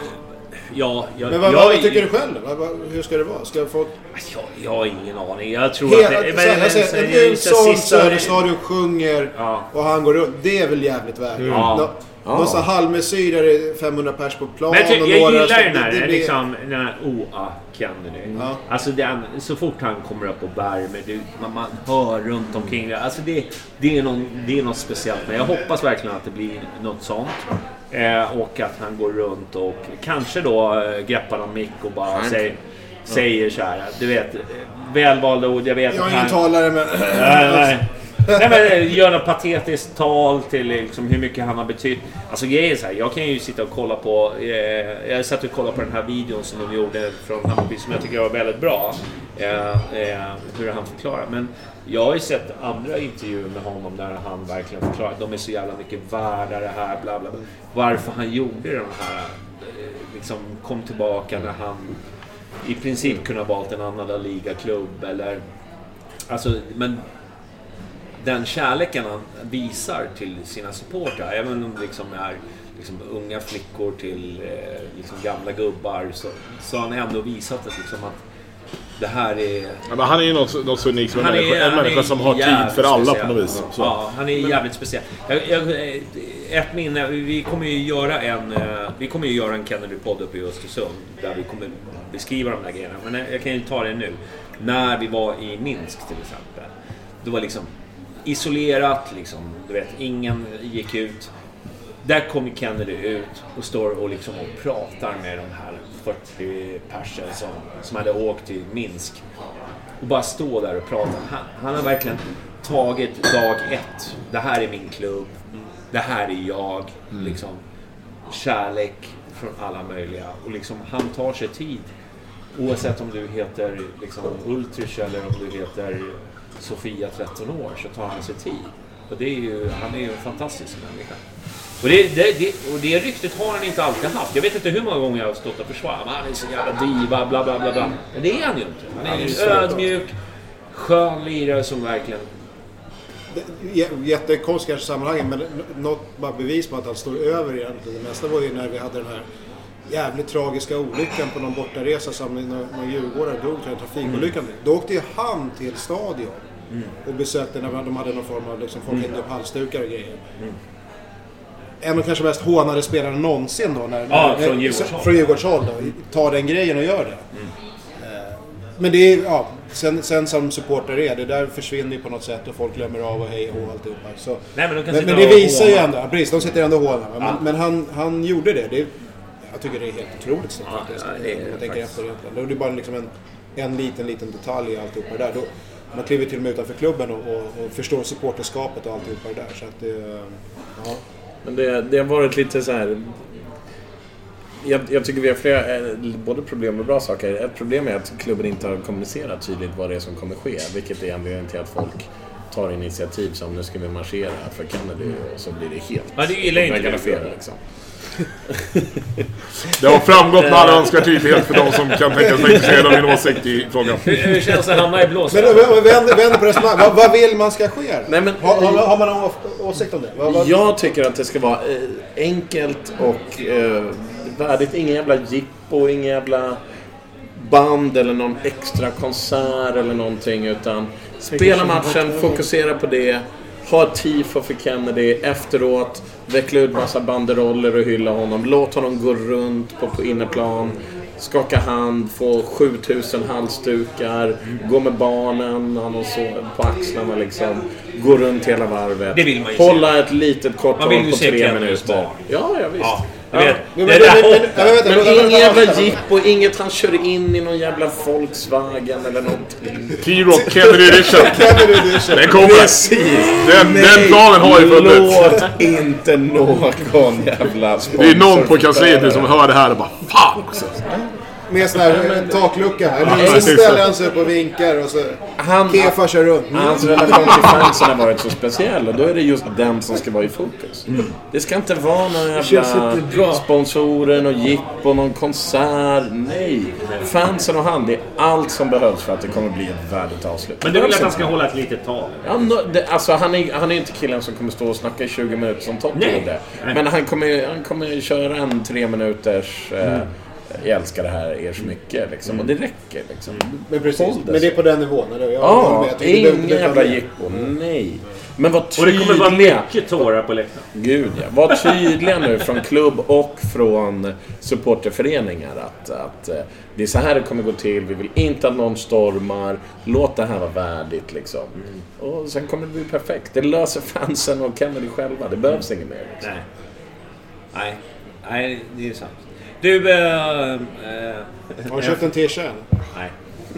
ja, jag, men vad, jag, vad tycker du själv? Vad, hur ska det vara? Ska folk... jag, jag har ingen aning. Jag tror Hela, att det, men, men, alltså, en en sån Söderstadion sjunger ja. och han går runt. Det är väl jävligt värt. Mm. Ja. Nå, någon sån halvmesyr där det är femhundra pers på plan. Men jag, och jag några, gillar den här, det, det, liksom, den här O A Kennedy. Ja. Alltså den, så fort han kommer upp och värmer, det, man, man hör runt omkring det. Alltså det, det, är någon, det är något speciellt. Men jag hoppas verkligen att det blir något sånt. Eh, och att han går runt och kanske då eh, greppar någon mick och bara mm. säger, säger så här. Du vet, välvalda ord. Jag vet jag är ingen han... talare men... nej, nej. Nej, men gör något patetiskt tal till liksom, hur mycket han har betytt. Alltså grejen är så här, jag kan ju sitta och kolla på eh, jag satt och kolla på den här videon som de gjorde från Hammarby som jag tycker var väldigt bra, eh, eh, hur han förklarar. Men jag har ju sett andra intervjuer med honom där han verkligen förklarar att de är så jävla mycket värda det här, bla bla bla. Varför han gjorde de här liksom kom tillbaka när han i princip kunde ha valt en annan La Liga-klubb eller alltså, men den kärleken han visar till sina supportrar, även om det liksom är liksom unga flickor till eh, liksom gamla gubbar, så, så har han ändå visat att, liksom, att det här är... Ja, men han är ju något, något så unik som en människa, en människa som har tid för alla speciell. på något vis. Så. Ja, han är jävligt speciell. Jag, jag, ett minne, vi kommer ju göra en vi kommer ju göra en Kennedy-podd uppe i Östersund där vi kommer beskriva de där grejerna. Men jag kan ju ta det nu. När vi var i Minsk till exempel. Det var liksom isolerat, liksom, du vet, ingen gick ut. Där kommer Kennedy ut och står och, liksom och pratar med de här fyrtio personer som, som hade åkt till Minsk. Och bara stå där och prata. Han, han har verkligen tagit dag ett. Det här är min klubb. Det här är jag. Mm. Liksom, kärlek från alla möjliga. Och liksom, han tar sig tid. Oavsett om du heter liksom, Ultrich eller om du heter Sofia tretton år, så tar han sig tid. Och det är ju, han är ju en fantastisk människa. Och det, det, det, och det ryktet har han inte alltid haft. Jag vet inte hur många gånger jag har stått och försvarat. Han är så jävla diva, bla bla bla bla. Men det är han ju inte. Han är ju ödmjuk, skön lirare som verkligen... Jättekonstigt kanske sammanhanget, men något bara bevis på att han står över egentligen. Det mesta var ju när vi hade den här jävligt tragiska olyckan på någon bortaresa som någon djurgårdare dog till en trafikolyckan. Mm. Då åkte ju han till stadion mm. och besökte när de hade någon form av liksom, folk hängde upp halsdukar och grejer. Mm. En av kanske mest hånade spelare någonsin då när, ja, när, från Djurgårdshåll. Från Djurgårdshåll då, tar den grejen och gör det. Mm. Men det är, ja, sen, sen som supporter är det där försvinner ju på något sätt och folk glömmer av och hej och allt upp. Så, Nej, men, de men, men det visar ju ändå, precis, de sitter ändå och hånar. Men, ja. men han, han gjorde det. det. Jag tycker det är helt otroligt snabbt ja, faktiskt. Ja, det är, jag tänker efter egentligen. Det är bara liksom en, en liten, liten detalj i alltihopa där. Då, man kliver till och med utanför klubben och, och, och förstår supporterskapet och alltihopa där. Så att det, ja. Men det, det har varit lite så här... Jag, jag tycker vi har flera, både problem och bra saker. Ett problem är att klubben inte har kommunicerat tydligt vad det är som kommer ske. Vilket är anledningen till att folk tar initiativ som nu ska vi marschera för Kennedy och så blir det helt... Ja, det gillar inte fel, liksom. Det har framgått med all önskvärd tydlighet för de som kan tänka sig intresserade av min åsikt i frågan. Hur känns det att hamna i blås? Men vänd, vänd på resonemang. Vad, vad vill man ska ske? Nej, men, har, har, har man någon åsikt om det? Vad, vad... Jag tycker att det ska vara eh, enkelt och eh, värdigt. Ingen jävla jippo, ingen jävla band eller någon extra konsert eller någonting, utan spela matchen, fokusera på det. Ha tifo för Kennedy efteråt, veckla ut massa banderoller och hylla honom. Låt honom gå runt på, på innerplan, skaka hand, få sjutusen halsdukar, gå med barnen han och så, på axlarna liksom, gå runt hela varvet. Det vill man ju hålla se. Ett litet kort håll på tre minuter. Ja, ja visst. Ja. Ja. Vet, men, det men, men, men, men, men ingen jävla jeep och inget han kör in i någon jävla Volkswagen eller någonting. T-Rock Kennedy Edition. Den kommer. Precis. Den, den planen har ju funnits. Låt inte någon jävla sponsor. Det är någon på kansliet som hör det här och bara fan också. Med sån här taklucka. Eller så ställer han sig upp och vinkar och så han, Kefa kör runt. Hans relation till fansen har varit så speciell och då är det just den som ska vara i fokus. Mm. Det ska inte vara några jävla sponsorer, någon jipp och någon konsert. Nej. Fansen och han, det är allt som behövs för att det kommer bli ett värdigt avslut. Men du vill att han ska hålla ett litet tal? Ja, no, det, alltså han är, han är inte killen som kommer stå och snacka i tjugo minuter som Totti gjorde. Men han kommer, han kommer köra en tre minuters... Mm. Eh, jag älskar det här er så mycket liksom. Mm. Och det räcker liksom. Men precis, men det är på den nivån eller? Jag ja, ingen jävla jippo, nej. Men vad tydliga. Och det kommer vara mycket tårar på läktaren. Gud ja, var tydliga nu från klubb och från supporterföreningar att, att det är så här det kommer gå till. Vi vill inte att någon stormar. Låt det här vara värdigt liksom. Mm. Och sen kommer det bli perfekt. Det löser fansen och Kennedy själva. Det behövs mm. inget mer liksom. Nej. Nej, nej, det är sant. Du, äh, äh, har du köpt en t-shirt? Nej.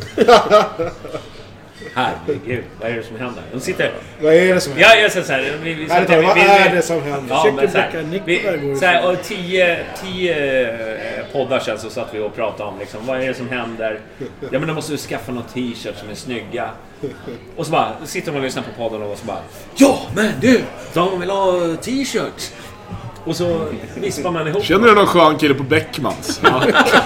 Herregud, vad är det som händer? De sitter... Vad är det som händer? Ja, jag säger så här. Vi, vi, Nej, det, vad vi, är det som händer? Ja, men så här, vi, så här, och tio, tio poddar sedan så satt vi och pratade om liksom, vad är det som händer? Ja, men då måste du skaffa någon t-shirt som är snygga. Och så bara, sitter de och lyssnar på podden och så bara, ja, men du, de vill ha t-shirts. Och så vispar man ihop. Känner du någon skön kille på Beckmans? Ja.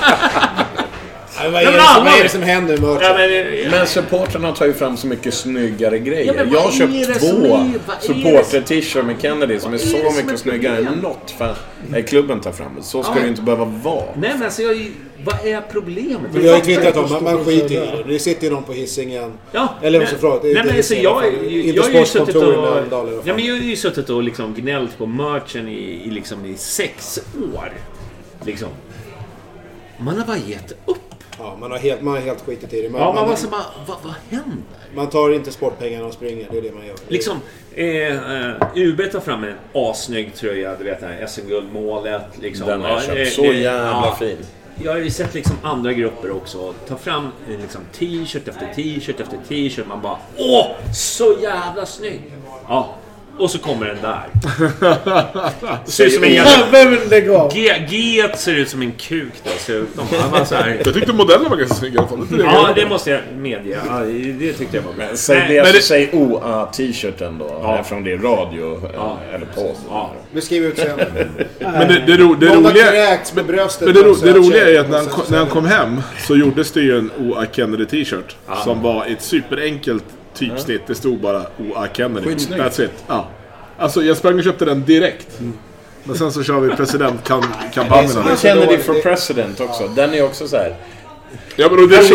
Ja, vad, är det som, vad är det som händer med ja, men, ja. men supporterna tar ju fram så mycket snyggare grejer. Ja, jag har köpt två supporter-t-shirts med Kennedy som är så är mycket snyggare än något för klubben tar fram. Så ska ja. det inte behöva vara. Nej, men alltså, jag, vad är problemet? Men jag har ju twittrat om, man, man skiter i det. Det sitter ju någon på Hisingen. Ja, eller vad så frågat. Nej, men alltså, jag, jag, jag har ju suttit och, och ja, men jag har ju suttit och liksom gnällt på merchen i, i, liksom, i sex år. Liksom. Man har bara gett upp. Ja, man har helt, man har helt skitit i det. Man, ja, man man, var så bara, vad, vad händer? Man tar inte sportpengarna och springer, det är det man gör. Liksom, eh, uh, U B tar fram en asnygg tröja, du vet det här, S M-guldmålet. Liksom. Den är ja, så jävla ja, fin. Jag har ju sett liksom andra grupper också ta fram liksom, t-shirt efter t-shirt efter t-shirt. Man bara, åh, så jävla snygg. Ja. Och så kommer den där. Ser ut som en jävla... G, G ser ut som en kuk dessutom. Så här. Jag tyckte modellen var ganska snygg i alla fall. Det ja, det måste jag medge. Ja, det tyckte jag var bra. Men säg det, men det... säg O A-t-shirten då. Ja. Från det radio ja. eller podd. Ja. Beskriv utseendet. Men det, det, ro, det, det roliga... Men det, det, det roliga är att när han, när han kom hem så gjordes det ju en O A Kennedy t-shirt. Ja. Som var ett superenkelt typsnitt. Det stod bara O A Kennedy. That's it. Ja. Alltså jag sprang och köpte den direkt. Mm. Men sen så kör vi presidentkampanjen. Kennedy for president också. Den är också så här. Ja, men det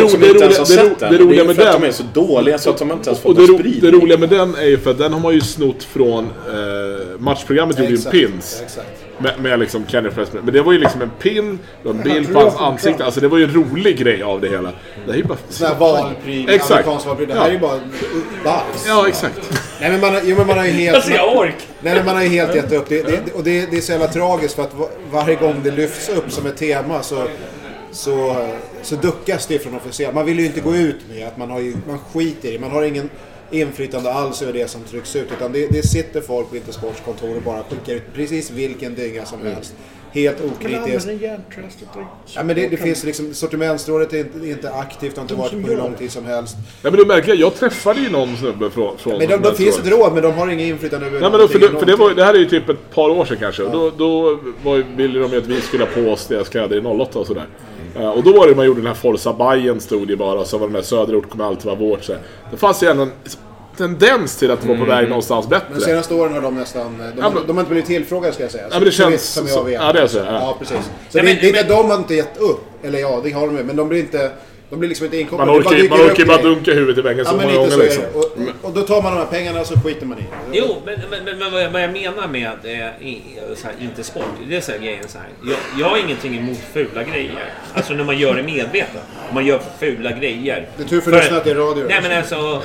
roliga med den är så dåliga så att de inte ens får och det, det roliga med den är ju för att den har man ju snott från eh, matchprogrammet gjorde ju en pins. Exakt. Med, med liksom Kennedy President. Men det var ju liksom en pin, en bild på hans ansikte. Alltså det var ju en rolig grej av det hela. Det är ju bara sådär valprig, amerikansk valprig. Det här ja. är ju bara bajs. Ja, exakt. Nej men man, jo, men man har ju helt alltså, jag ork. Nej men man har ju helt gett upp. Det, det, och det, det är så jävla tragiskt för att varje gång det lyfts upp som ett tema så så så duckas det från officiellt. Man vill ju inte gå ut med att man har ju, man skiter i. Man har ingen inflytande alls över det som trycks ut, utan det, det sitter folk på Intersportskontor och bara skickar ut precis vilken dynga som helst. Mm. Helt okritiskt. Ja, men det, det finns liksom, sortimentsrådet är inte, inte aktivt och inte varit på hur lång tid som helst. Ja, men det märkliga, jag träffade ju någon snubbe från... från men de, de finns ett råd, men de har ingen inflytande över... Nej, men då, för, det, för det, var, det här är ju typ ett par år sedan kanske. Ja. Då, då var, ville de att vi skulle ha på oss deras kläder i noll åtta och sådär. Mm. Uh, och då var det man gjorde den här Forza Bayern stod det bara, så var den här söderort kommer alltid vara vårt. Så. Det fanns ju en tendens till att det var på väg mm. någonstans bättre. Men senaste åren har de nästan... De, ja, men, de har inte blivit tillfrågade, ska jag säga. Ja, men det känns... Som jag vet. Ja, det är så. Ja, ja precis. Så ja, men, det är inte de har inte gett upp. Eller ja, det har de ju. Men de blir inte... De blir liksom inte inkopplade. Man orkar, man orkar bara dunka huvudet i väggen så ja, många gånger liksom. Och, och, och då tar man de här pengarna och så skiter man i. Jo, men, men, men, men vad jag menar med eh, i, så här, inte sport, det är så här grejen så här. Jag, jag har ingenting emot fula grejer. Alltså när man gör det medvetet. Man gör fula grejer. Det är tur för, för lyssnat i radio. Nej, men alltså...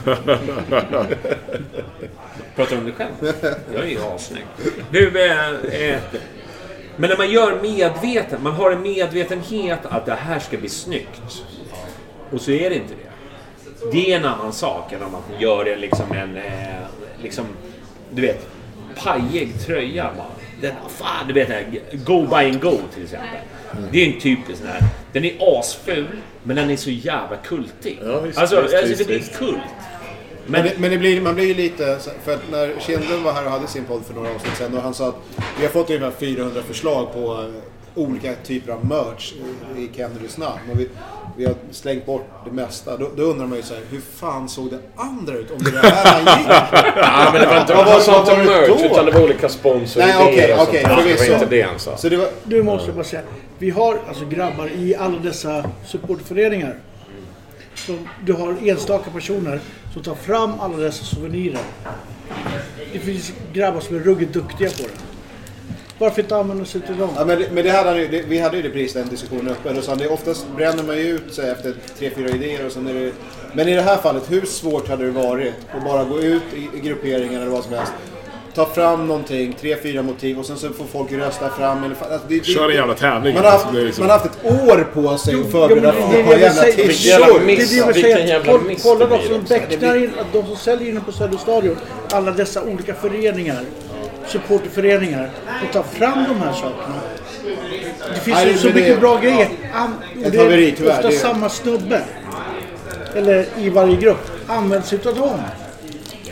Pratar du om dig själv? Jag är ju assnägg. Du, eh, eh, men när man gör medvetet, man har en medvetenhet att det här ska bli snyggt. Och så är det inte det. Det är en annan sak än om man gör det liksom en, eh, liksom, du vet, pajig tröja. Man. Den, fan, du vet, Go by and Go till exempel. Mm. Det är en typisk sån här. Den är asful, men den är så jävla kultig. Ja, visst, alltså, visst, alltså visst, det blir kult. Men, men, det, men det blir, man blir ju lite... För att när Kindlund var här och hade sin podd för några avsnitt sedan och han sa att vi har fått ungefär fyrahundra förslag på uh, olika typer av merch i, i Kennedys namn. Och vi, vi har slängt bort det mesta. Då, då undrar man ju så här, hur fan såg det andra ut om det där han gick? Ja, men det var inte bara sånt om merch, utan det var olika sponsor. Nej, okej, okej. Det var inte det han sa. Så det var, du måste bara säga, vi har alltså grabbar i alla dessa supportföreningar. Så du har enstaka personer som tar fram alla dessa souvenirer. Det finns grabbar som är ruggigt duktiga på det. Varför inte använda sig till dem? Ja, men det, men det hade han ju, det, vi hade ju det precis den diskussionen uppe. Och så det, oftast bränner man ju ut sig efter tre, fyra idéer. Och sen är det, men i det här fallet, hur svårt hade det varit att bara gå ut i, i grupperingar eller vad som helst? Ta fram någonting, tre, fyra motiv och sen så får folk rösta fram. Eller, alltså det, Kör en jävla tävling. Man har haft, liksom. man har haft ett år på sig att förbereda för ett par jävla t-shirts. Det är det jag vill säga. Kolla de som becknar in, de som säljer inne på Söderstadion. Alla dessa olika föreningar, supporterföreningar, och ta fram de här sakerna. Det finns ju så mycket bra grejer. Och det är ofta samma snubbe. Eller i varje grupp. Används utav dem.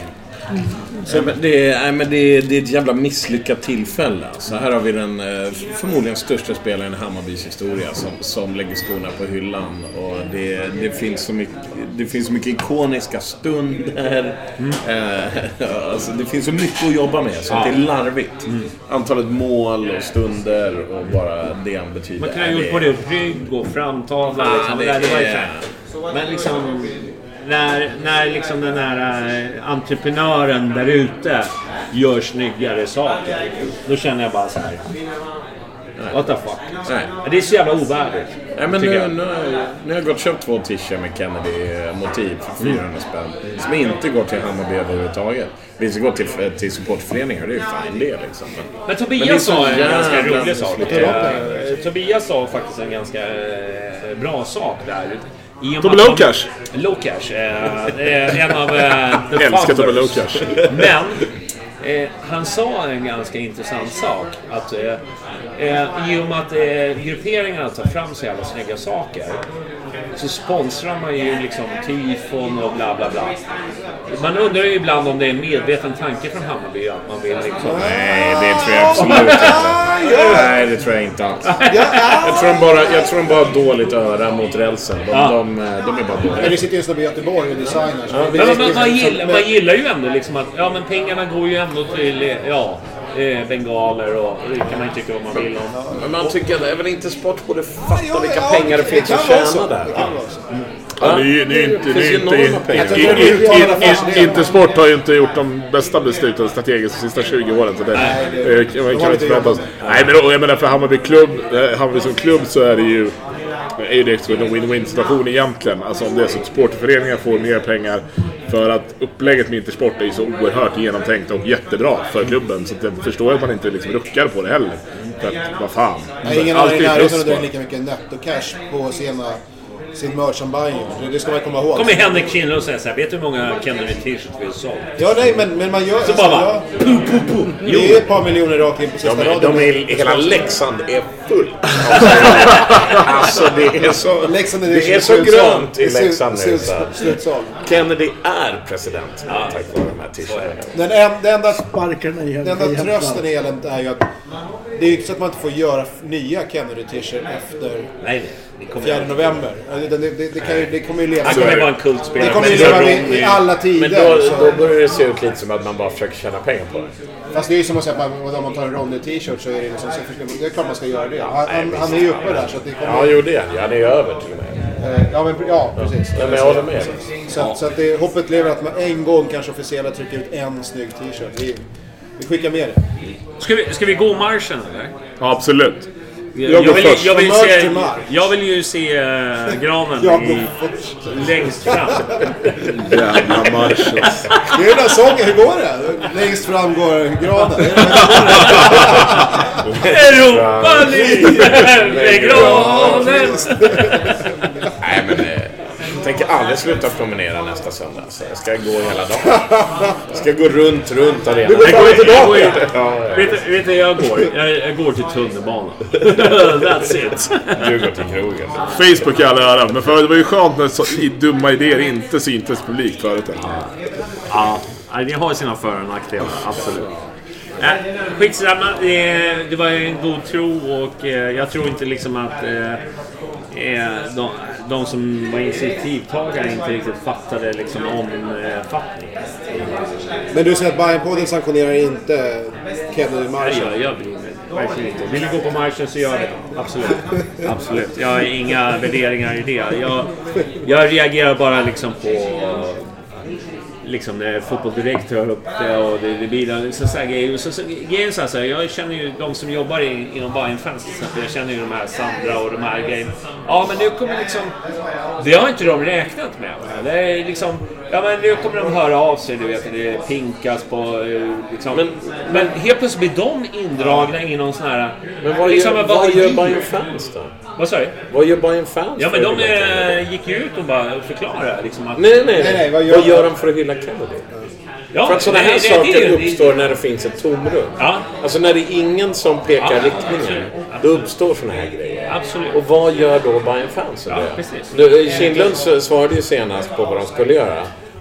Ja, men det, är, men det, är, det är ett jävla misslyckat tillfälle. Så här har vi den förmodligen största spelaren i Hammarbys historia som, som lägger skorna på hyllan. Och det, det, finns så mycket, det finns så mycket ikoniska stunder. Mm. Eh, alltså det finns så mycket att jobba med så ja. Det är larvigt. Mm. Antalet mål och stunder och bara det han betyder. Man kan ha gjort både rygg och framtavla. Ah, liksom. det, det, det var ju men liksom... När, när liksom den här äh, entreprenören där ute gör snyggare saker, då känner jag bara så här. What the fuck? Nej. Det är så jävla ovärdigt. Nej, men nu, nu, nu har jag gått och köpt två t-shirts med Kennedy-motiv för fyrahundra spänn som inte går till Hammarby överhuvudtaget. Vi ska gå till, till supportföreningar, det är ju fan det liksom. Men, men Tobias men sa en ganska rolig sak. Eh, Tobias sa faktiskt en ganska eh, bra sak där. Tobbe Lokash. Lokash eh, en av eh, the älskar Tobbe Lokash. Men eh, han sa en ganska intressant sak att eh, eh, i och med att eh, grupperingarna tar fram så jävla snygga saker så sponsrar man ju liksom tifon och bla bla bla. Man undrar ju ibland om det är en medveten tanke från Hammarby att man vill liksom... Nej, det tror jag absolut inte. Nej, det tror jag inte alls. Jag tror de bara, jag tror de bara har dåligt öra mot rälsen. De, ja. de, de, de är bara dåliga. Men det sitter just uppe i Göteborg och designar. Ja, men man, man, man, gillar, man gillar ju ändå liksom att ja, men pengarna går ju ändå till... Ja, bengaler och det kan man tycka vad man vill om. Men man tycker att även inte sport borde fatta vilka pengar det finns att tjäna där. Ja, det är ju det är inte det är inte inte sport har ju inte gjort de bästa besluten strategiskt de sista tjugo åren så det kan man inte förvänta oss. Nej, men jag menar för Hammarby klubb, Hammarby som klubb så är det ju är ju det en win-win situation egentligen. Alltså om det är så att sportföreningar får mer pengar för att upplägget med Intersport är ju så oerhört genomtänkt och jättebra för klubben så att jag förstår att man inte liksom ruckar på det heller. För att, vad fan. Nej, ingen har drar lika mycket netto-cash på sina sin merch som Bayern. Det ska man komma ihåg. Kommer Henrik Kindler och säger så här, vet du hur många Kennedy t-shirts vi har sålt? Ja, nej, men, men man gör... Så bara, ja, pu, pu, pu. Det är ett par miljoner rakt in på sista de, raden. De är, hela Leksand är full. Alltså, det är så, Leksand är det, det är så grönt i Leksand nu. Slutsal. Kennedy är president. Ja, tack för de här t-shirts. Den, en, den enda, Sparkarna den enda trösten i eländet är ju att det är ju inte så att man inte får göra nya Kennedy t-shirts efter... Nej, fjärde november. Det, det, det, det, kan ju, det kommer ju leva. Det kommer vara en kultspelare. Det kommer ju leva i, i alla tider. Men då, då börjar det se ut lite som att man bara försöker tjäna pengar på det. Fast det är ju som att säga att om man tar en Ronny t-shirt så är det liksom, så det är klart man ska göra det. Han, han, han är ju uppe där så att det kommer... Ja, jo det. Han är ju över till och med. Ja, men, ja precis. Ja, men jag håller med. Så, ja. så att det, hoppet lever att man en gång kanske officiellt trycker ut en snygg t-shirt. Vi, vi skickar med det. Ska vi, ska vi gå marschen eller? Ja, absolut. Jag, jag, vill, jag, vill se, jag vill ju se uh, granen i, längst fram. Jävla marsch. Det är den där sången, hur går det? Längst fram går granen. Europa med granen. Nej, men jag tänker aldrig sluta promenera nästa söndag. Så jag ska gå hela dagen. Jag ska gå runt, runt arenan. Du går jag går, jag går, ja, vet, vet du, jag går. Jag, jag går till tunnelbanan. That's it. Du går till krogen. Facebook i alla öron. Men för det var ju skönt när så, i dumma idéer inte syntes publikt förut. Ja, ja, det har sina för- och nackdelar, absolut. Äh, skitsamma, det, det var en god tro och eh, jag tror inte liksom att eh, de, de som var initiativtagare inte riktigt fattade liksom omfattningen. Men du säger att Bayern-podden sanktionerar inte Kennedy-marschen? Ja, jag, jag bryr mig verkligen inte. Vill du gå på marschen så gör det. Absolut. Absolut. Jag har inga värderingar i det. Jag, jag reagerar bara liksom på... liksom när Fotboll Direkt tar upp det och det, det blir liksom så här grejer. Så, så, grejen så här, så här, jag känner ju de som jobbar i, inom Bayern-fans, jag känner ju de här Sandra och de här grejerna. Ja, men nu kommer liksom, det har inte de räknat med. Det är liksom, ja men nu kommer de höra av sig, du vet, det pinkas på liksom. Men, men helt plötsligt blir de indragna i någon sån här... Men vad liksom, gör, vad vad gör Bayern-fans då? Vad sa du? Vad gör Bayern-fans? Ja, men de är, gick ju ut och bara förklarade liksom att... Nej, nej, nej. nej vad, gör vad gör de för att hylla Kennedy? Ja, för att sådana här det, saker det, det, uppstår när det finns ett tomrum. Ja. Alltså när det är ingen som pekar ja, riktningen, absolut. Då uppstår sådana här grejer. Absolut. Och vad gör då Bayern-fans? Ja, precis. Kindlund svarade ju senast på vad de skulle göra.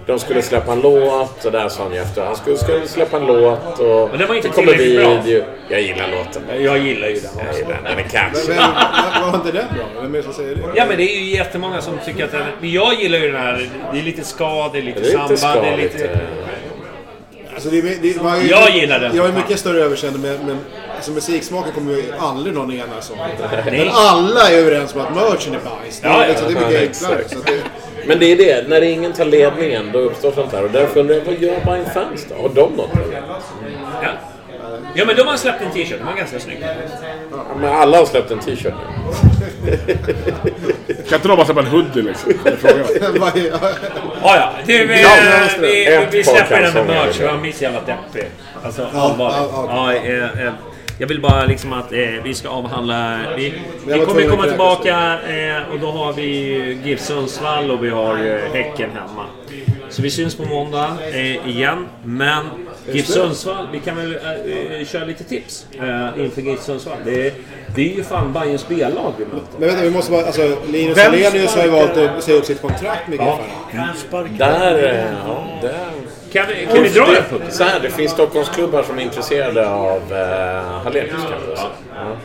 de skulle släppa en låt och där sa han ju efter. Han skulle, skulle släppa en låt och... Men det var inte kommer tillräckligt video. Jag gillar låten. Jag gillar ju den. Jag gillar den. Den är catchy. Men, men var inte den bra? Vem är det som säger det? Ja, men det är ju jättemånga som tycker att den... Men jag gillar ju den här. Det är lite ska, det är lite, Det är lite samba, det är ska, lite... lite... Alltså det, är- det, man, Jag gillar den. Jag är mycket större överseende, men, men alltså musiksmaken kommer ju aldrig någon enas om. Nej. Men alla är överens om att merchen är bajs. Det är, Ja, ja. liksom, det är mycket Ja, enklare. exakt. Så att det, Men det är det, när ingen tar ledningen då uppstår sånt här. Och därför undrar jag, vad gör Bayern fans då? Har de något? Ja. Ja, men de har släppt en t-shirt. De var ganska snygg. Ja, men alla har släppt en t-shirt nu. Kan inte de bara släppa en hoodie liksom? vad är- Ja, ja. Det, vi, Ja, vi, vi, ett vi par släpper den med kalsonger. merch. Jag är mitt jävla deppig. Alltså, Ja, allvarligt. ja, Ja, eh, eh, jag vill bara liksom att eh, vi ska avhandla... Vi, vi var kommer tvungen komma att tillbaka eh, och då har vi GIF Sundsvall och vi har eh, Häcken hemma. Så vi syns på måndag eh, igen. Men GIF Sundsvall, vi kan väl eh, eh, köra lite tips eh, inför GIF Sundsvall. Det, det är ju fan Bayerns B-lag vi möter. Men vänta, vi måste bara... Alltså, Linus Vem- Alenius har ju valt att säga upp sitt kontrakt med Ja. Giffarna. Där, eh, ja, där. Kan vi, kan vi dra det på? Så här, det finns Stockholmsklubbar som är intresserade av eh, Hallenius kan vi säga. Ja.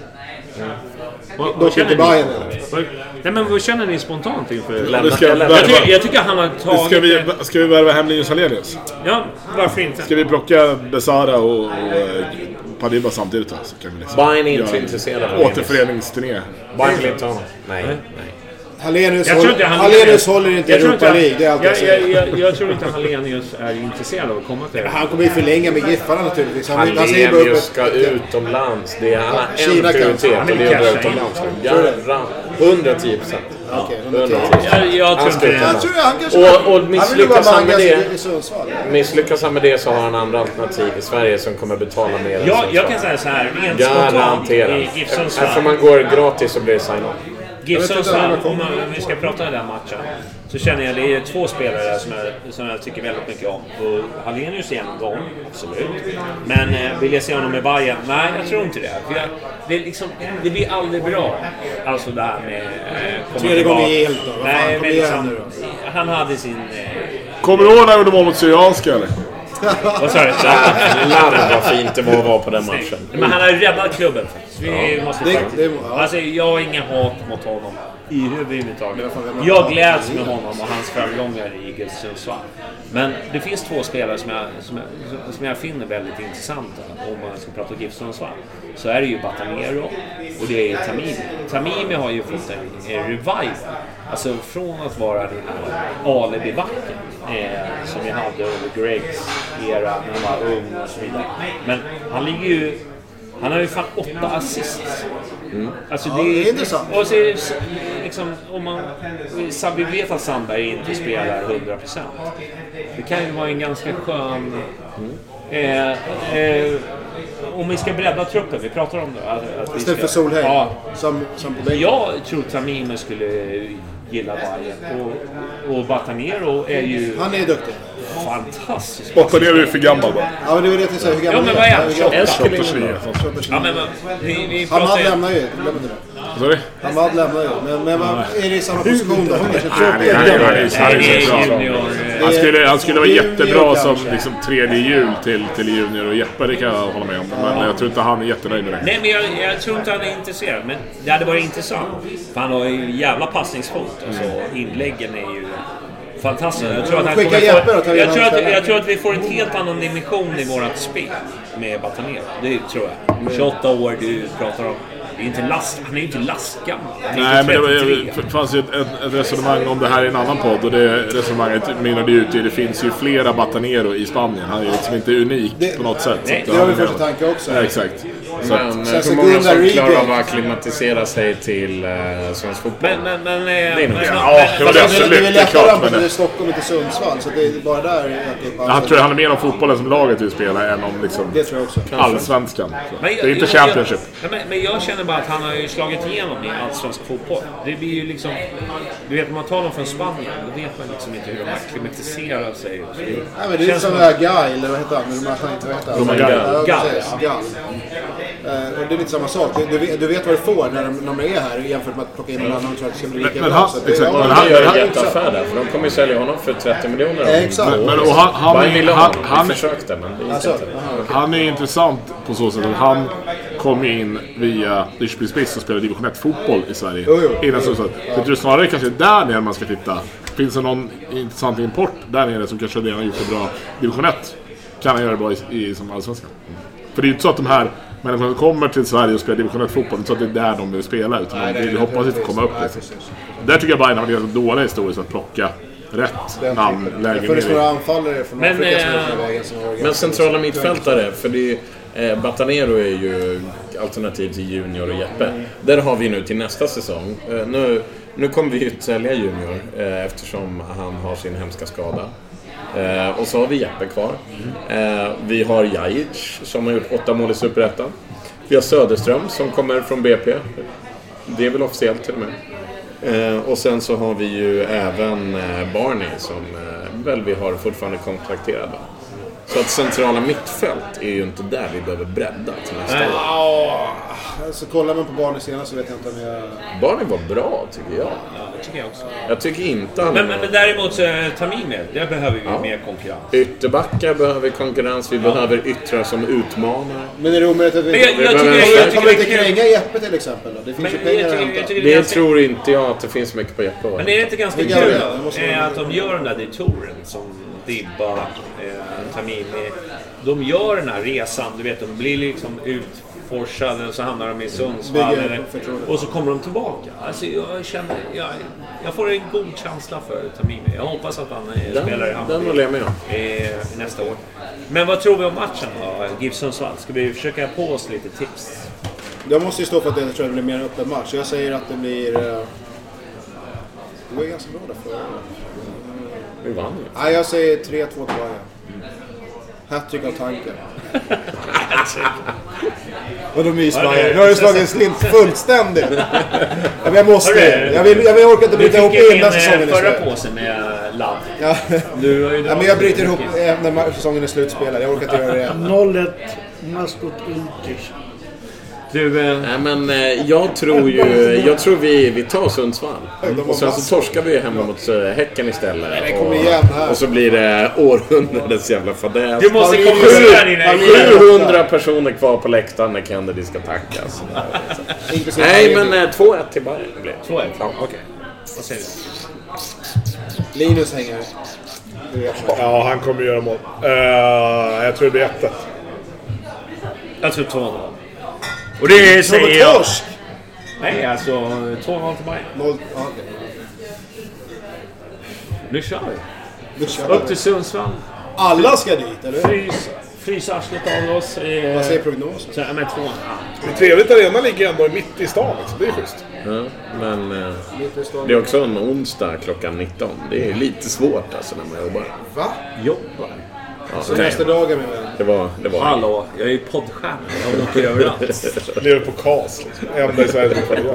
Vad, vad Dock känner inte ni? Bayern eller? Vad- Nej, men vad känner ni spontant inför? Lämna, ska- lämna. Jag tycker, jag tycker han har tagit... Ska vi, ska vi värva hem Linus Alenius? Ja, varför inte? Ska vi plocka Besara och, och eh, Padiba samtidigt då? Så kan vi liksom Bayern är inte göra en intresserade av Hallenius. återföreningsturné. Bayern vill inte ha honom. Nej, nej. Hallenius, Jag tror håller, inte han- Hallenius håller inte i Jag tror Europa inte- League, det är allt jag jag, säger. jag, jag, jag tror inte att Hallenius är intresserad av att komma till det. Han kommer ju förlänga med Giffarna naturligtvis. Han, han säger bara upp Hallenius ett- ska utomlands. Det är, han har Kina en kan- prioritet han och vill det är att dra casha in. utomlands. Garra, hundratio procent. Okej, hundratio hundratio. procent. Jag, jag tror Han ska inte det. Jag tror han kanske... Och, och han vill ju bara misslyckas han med mangas i- det i Sundsvall. Misslyckas han med det så har han andra alternativ i Sverige som kommer betala mer än Jag, Sundsvall. jag kan säga så här, rent spontant Garanterat. i GIF Eftersom Sundsvall. man går gratis så blir det sign-on. GIF vet inte Sundsvall, hur det om, kommer. om vi ska prata om den matchen, så känner jag det är två spelare som jag, som jag tycker väldigt mycket om. Och Hallenius är en gång, absolut. Men eh, vill jag se honom med Bayern? Nej, jag tror inte det. För jag, det, är liksom, det blir aldrig bra. Alltså det här med... Eh, komma Tredje gången tillbaka. gillt då. Vad fan, Nej, kom men igen liksom, nu han hade sin... Eh, Kommer du ihåg när du gjorde mål mot Syrianska eller? vad sa du? Jävlar vad fint det var att vara på den matchen. Men han har ju räddat klubben. Så vi måste Det- faktiskt- det- ja. Alltså, jag har ingen hat mot honom i överhuvudtaget. Jag gläds med honom och hans framgångar i GIF Sundsvall. Men det finns två spelare som jag, som jag, som jag finner väldigt intressanta om man ska prata GIF Sundsvall. Så är det ju Batanero och det är Tamimi. Tamimi har ju fått en, en revival. Alltså från att vara den här alibi-backen eh, som vi hade under Gregs era när han var ung och så vidare. Men han ligger ju... Han har ju fan åtta assists. Mm. Alltså Ja, det är intressant. Och så är det så- liksom, om man, vi vet att Sandberg inte spelar hundra procent. Det kan ju vara en ganska skön... Eh, eh, om vi ska bredda truppen, vi pratar om det. Att, att vi Istället ska, för Solheim. Ja, Som, som på bänken. jag tror Tamimi skulle gilla Bayern. Och, och Batanero är ju Han är duktig. fantastisk. Batanero är ju för gammal bara. Ja, men det var det jag tänkte säga. Hur Ja, gammal men vad är han? Hur gammal- En skulle tjugotre. Ja, men vad- vi, vi Hamad pratar ju... lämnar ju. Glöm inte det. Sorry? Hamad lämnar ju. Men, men vad, är det i samma position då? Nej, det är- det är- det är- det är- Nej, det är bra. junior. eh, Han skulle, han skulle vara Junior jättebra som kanske. liksom, tredje hjul till, till Junior och Jeppe, det kan jag hålla med om. Men jag tror inte han är jättenöjd med det. Nej, men jag, jag tror inte han är intresserad. Men det hade varit intressant. För han har ju jävla passningsfot. Alltså, inläggen är ju fantastiska. Jag tror att han Skicka kommer Jeppe då, få, tar vi jag, in tror hans att, spelare. jag tror att vi får en helt annan dimension i vårat spel med Batanero. Det tror jag. tjugoåtta år, du pratar om. Det är inte last, han är ju inte lastgammal. Han är Nej, inte men det, var, trettiotre. det fanns ju ett, ett, ett resonemang om det här i en annan podd och det resonemanget mynnade ut i det finns ju flera Batanero i Spanien. Han är ju liksom inte unik Det- på något sätt. Så Nej, att Det var min han- första tanke också. Ja, exakt. Så att, Men Sen så hur många Gunnar som Rydbeck. klarar av att akklimatisera sig till uh, svensk fotboll? Men, men, men... Det är nog men, klart. Ja, det var det Alltså, det, det är absolut, väl det är lättare klart. att Men det är det, Stockholm, inte Sundsvall. Så det är bara där att det är jag tror det handlar mer om fotbollen som laget vill spela än om liksom Det tror jag också. allsvenskan. Så. Men Det jag- är inte jag- Championship. Jag, men, men jag känner bara att han har ju slagit igenom i allsvensk fotboll. Det blir ju liksom... Du vet, om man tar dem från Spanien, då vet man liksom inte hur de akklimatiserar sig. Så det Nej, men det är känns som som det här Guy, eller vad heter han? Men de här inte vad heter han? Romain Gall. Ja, Gall, precis. ja. Gall. Uh, och det är lite samma sak. Du, du, vet, du vet vad du får när de, när de är här jämfört med att plocka in någon annan och tror att det ska bli lika men, bra. han, Så det, exakt, ja, men Han gör en det- jätteaffär där, för de kommer ju sälja honom för trettio miljoner. Ja, exakt. Men, men, och han, han, Bayern ville han, honom, han, vi försökte, men det gick Alltså, inte. aha, okej. han är intressant på så sätt att han kom in via Lidköping Spiss och spelade division ett-fotboll i Sverige. Jo, jo. Innan så, så jag tror snarare kanske där nere man ska titta. Finns det någon intressant import där nere som kanske redan har gjort det bra division ett? Kan han göra det bra i, i som allsvenskan? För det är ju inte så att de här människorna som kommer till Sverige och spelar division ett-fotboll, inte så att det är där de vill spela, utan Nej, de nej, vill nej, hoppas nej, att komma upp. nej, Liksom. precis. Där tycker jag Bayern har varit ganska dåliga historiskt att plocka rätt Den namn typen. lägre Det funnits ner i. några anfallare från Men, Afrika som eh, är på vägen som har varit Men ganska- centrala mittfältare, för det är, eh, Batanero är ju alternativ till Junior och Jeppe. Där har vi nu till nästa säsong. Eh, nu, nu kommer vi ut sälja Junior eh, eftersom han har sin hemska skada. Eh, och så har vi Jeppe kvar. Eh, vi har Jajic som har gjort åtta mål i Superettan. Vi har Söderström som kommer från B P. Det är väl officiellt till och med. Eh, och sen så har vi ju även eh, Barney som eh, väl vi har fortfarande kontrakterad. Va? Så att centrala mittfält är ju inte där vi behöver bredda till nästa Nej. år. Alltså, kollar man på Barney senast så vet jag inte om jag... Barney var bra tycker jag. Ja, det tycker jag också. Jag tycker inte han Men, men, men däremot så Tamimi, där behöver vi Ja. mer konkurrens. Ytterbackar behöver konkurrens, vi behöver yttrar som utmanar. Men är det omöjligt att vi... Men jag, jag tycker, behöver- jag, jag Kommer vi inte tycker, kränga Jeppe till exempel då? Det finns men ju jag pengar att tycker, jag hämta. tycker det är Det ganska, tror inte jag att det finns så mycket på Jeppe. men det är inte ganska Det kul är det, då, det måste eh, vara- att de gör den där detouren som Dibba, eh, Tamimi. De gör den här resan, du vet, de blir liksom utforsade och så hamnar de i Sundsvall Bygger eller, förtroende. och så kommer de tillbaka. Alltså jag känner, jag, jag får en god känsla för Tamimi. Jag hoppas att han eh, spelar i Den, Hammarby den håller jag med om. eh, nästa år. Men vad tror vi om matchen då, GIF Sundsvall? Ska vi försöka på oss lite tips? Jag måste ju stå för att jag tror att det blir mer öppen match. Jag säger att det blir... eh, Det var ju ganska bra där förra. Vi vann ju. Nej, jag säger tre två till Bayern. Hattrick av tanken. Vadå mysbajer? Nu har du slagit en slint fullständigt. Ja, men jag måste. Jag, vill, jag, vill, jag orkar inte Du bryta ihop fick en innan eh, säsongen är förra slut. påsen med ladd. Ja. Du har ju Ja, men jag bryter ihop eh, när säsongen är slutspelad. Jag orkar inte göra det. noll ett Maskot Ultish. Du, eh, Nej men eh, jag tror ju, jag tror vi, vi tar Sundsvall. Och sen så torskar vi hemma mot eh, Häcken istället. Nej, kom och, igen här. och så blir det århundradets jävla fadäs. du måste Familj- konkurrera dina sjuhundra personer kvar på läktaren när Kennedy ska tackas. Inklusive Nej Bayern. men eh, två ett till Bayern blir det. två ett. Ja. Okej. Vad säger du? Linus hänger. Du vet. Ja, han kommer göra mål. Uh, jag tror det blir ett ett. Jag tror två noll. Och det Som säger en jag. torsk! Nej, alltså två noll till Bayern. Noll... Ja, okej. Nu kör vi. Nu kör Upp vi. till Sundsvall. Alla ska dit, eller? Frys, frys arslet av oss. Eh, Vad säger prognosen? så, ja, men två. Det är trevligt att arenan ligger ändå mitt i stan. Liksom. Det är schysst. Ja, men eh, det är också en onsdag klockan nitton. Det är lite svårt alltså när man jobbar. Va? Jobbar. Ja, Semesterdagar med vän. det var, det var Hallå, jag är ju poddstjärna. Jag åker överallt. Lever på Kas. Liksom. Enda i Sverige som får det.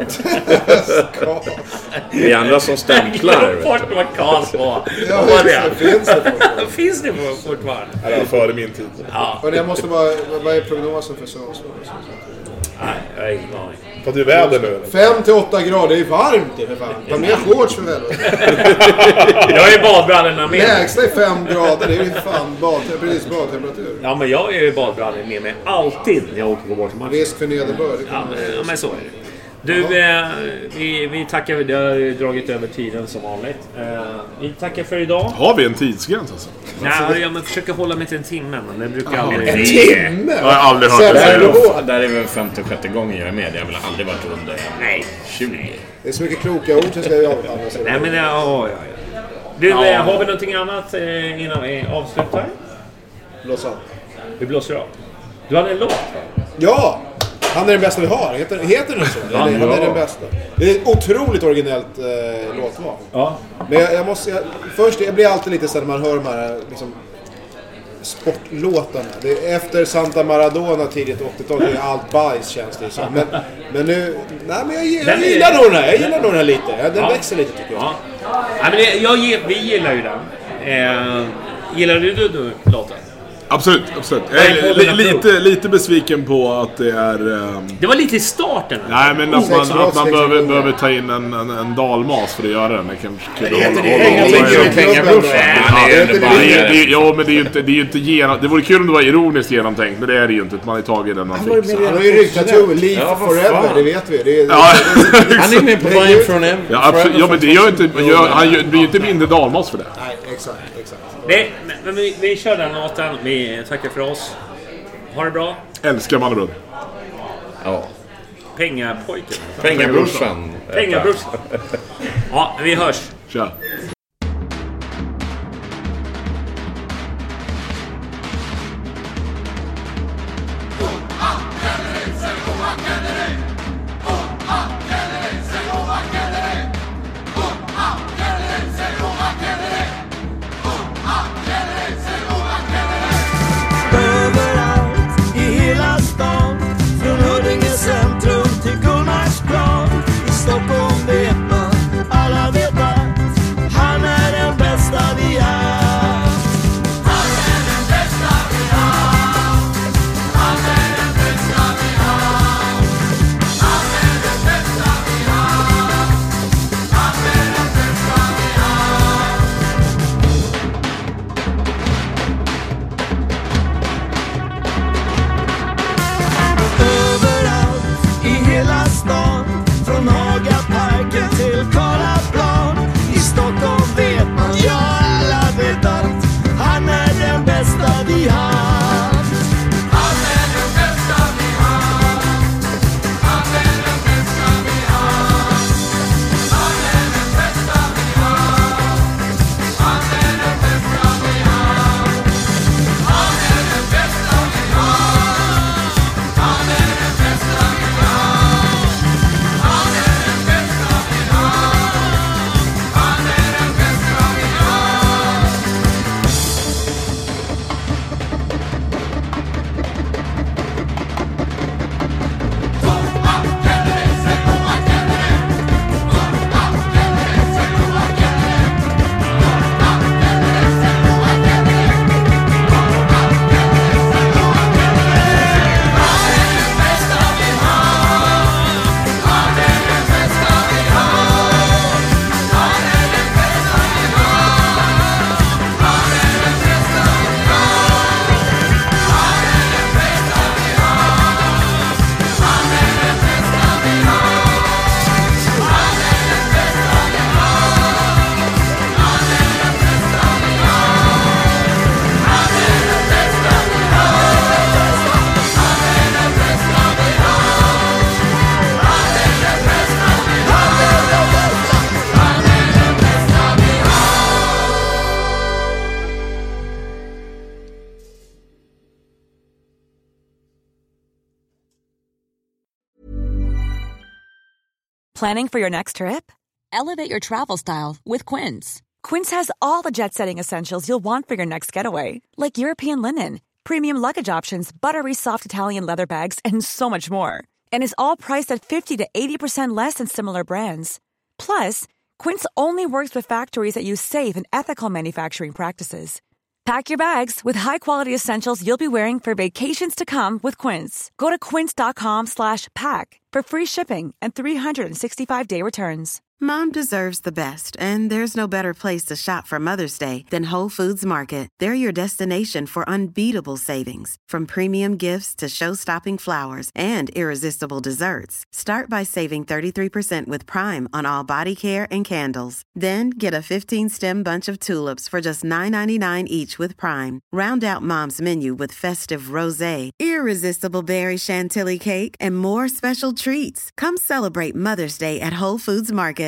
det är andra som stämplar. vet du. Bort vad Karls var. Ja, Vad var det? det finns det fortfarande. Finns det fortfarande? Det var före min tid. Ja. Men jag måste bara... Vad är prognosen för Sundsvall? Nej, jag har ingen aning. För det är väder nu. Eller? fem till åtta grader, det är varmt det för fan. Ta med shorts för helvete. Jag är i badbrallorna med mig. Lägsta är fem grader, det är ju fan bad, precis badtemperatur. Ja, men jag är ju i badbrallor med mig alltid när jag åker på bortamatch. Risk för nederbörd. det Ja, kan- men, ja, men så är det. Du, eh, vi, vi tackar. Vi har ju dragit över tiden som vanligt. Eh, vi tackar för idag. Har vi en tidsgräns alltså? Nej, jag men försöker hålla mig till en timme, men det brukar aldrig... En timme? Jag har aldrig hört Sen- det Där säga. är, det, där är väl femtiosjätte gången jag är med. Jag har väl aldrig varit under Nej. tjugo. Det är så mycket kloka ord som ska jag använda. Nej, men det... Ja, ja, ja. Du, Ja. eh, har vi någonting annat eh, innan vi avslutar? Blåsa. Vi blåser av. Du hade en låt, va? Ja! Han är den bästa vi har. Heter, heter den så? Ja. Eller, han är den bästa. Det är ett otroligt originellt eh, låtval. Ja. Men jag, jag måste... Jag, först, jag blir alltid lite så när man hör de här liksom, sportlåtarna. Det är efter Santa Maradona tidigt åttiotal, det är allt bajs känns det som. Men, men nu... Nej, men jag, jag, Den är- gillar nog den här. Jag gillar nog den här lite. Ja, den Ja. växer lite tycker jag. Ja. Ja, men det, jag, ge- vi gillar ju den. Eh, gillar du, du, du låten? Absolut, absolut. Jag är li, lite, lite besviken på att det är... Um... Det var lite i starten. Nej, men att man, att man behöver, behöver ta in en, en, en dalmas för att göra den. Det kanske kul att hålla. Ja, men det är ju inte, det är ju inte genom, det vore kul om det var ironiskt genomtänkt, men det är det ju inte. Man har tagit den man fick. Han har ju ryktat ju Leave ja, Forever, det vet vi. Det är, ja. Han är med på Vine from Ever. Ja, absolut. Ja, men det gör inte, gör, han blir ju inte mindre dalmas för det. Nej, exakt, exakt. Nej, men vi, vi kör den låten. Vi tackar för oss. Ha det bra. Älskar Mannebröd. Ja. Pengapojken. Pengabrorsan. Pengabrorsan. Ja, vi hörs. Tja. Planning for your next trip? Elevate your travel style with Quince. Quince has all the jet-setting essentials you'll want for your next getaway, like European linen, premium luggage options, buttery soft Italian leather bags, and so much more. And is all priced at fifty to eighty percent less than similar brands. Plus, Quince only works with factories that use safe and ethical manufacturing practices. Pack your bags with high-quality essentials you'll be wearing for vacations to come with Quince. Go to quince.com slash pack for free shipping and three sixty-five day returns. Mom deserves the best, and there's no better place to shop for Mother's Day than Whole Foods Market. They're your destination for unbeatable savings, from premium gifts to show-stopping flowers and irresistible desserts. Start by saving thirty-three percent with Prime on all body care and candles. Then get a fifteen-stem bunch of tulips for just nine ninety-nine each with Prime. Round out Mom's menu with festive rosé, irresistible berry chantilly cake, and more special treats. Come celebrate Mother's Day at Whole Foods Market.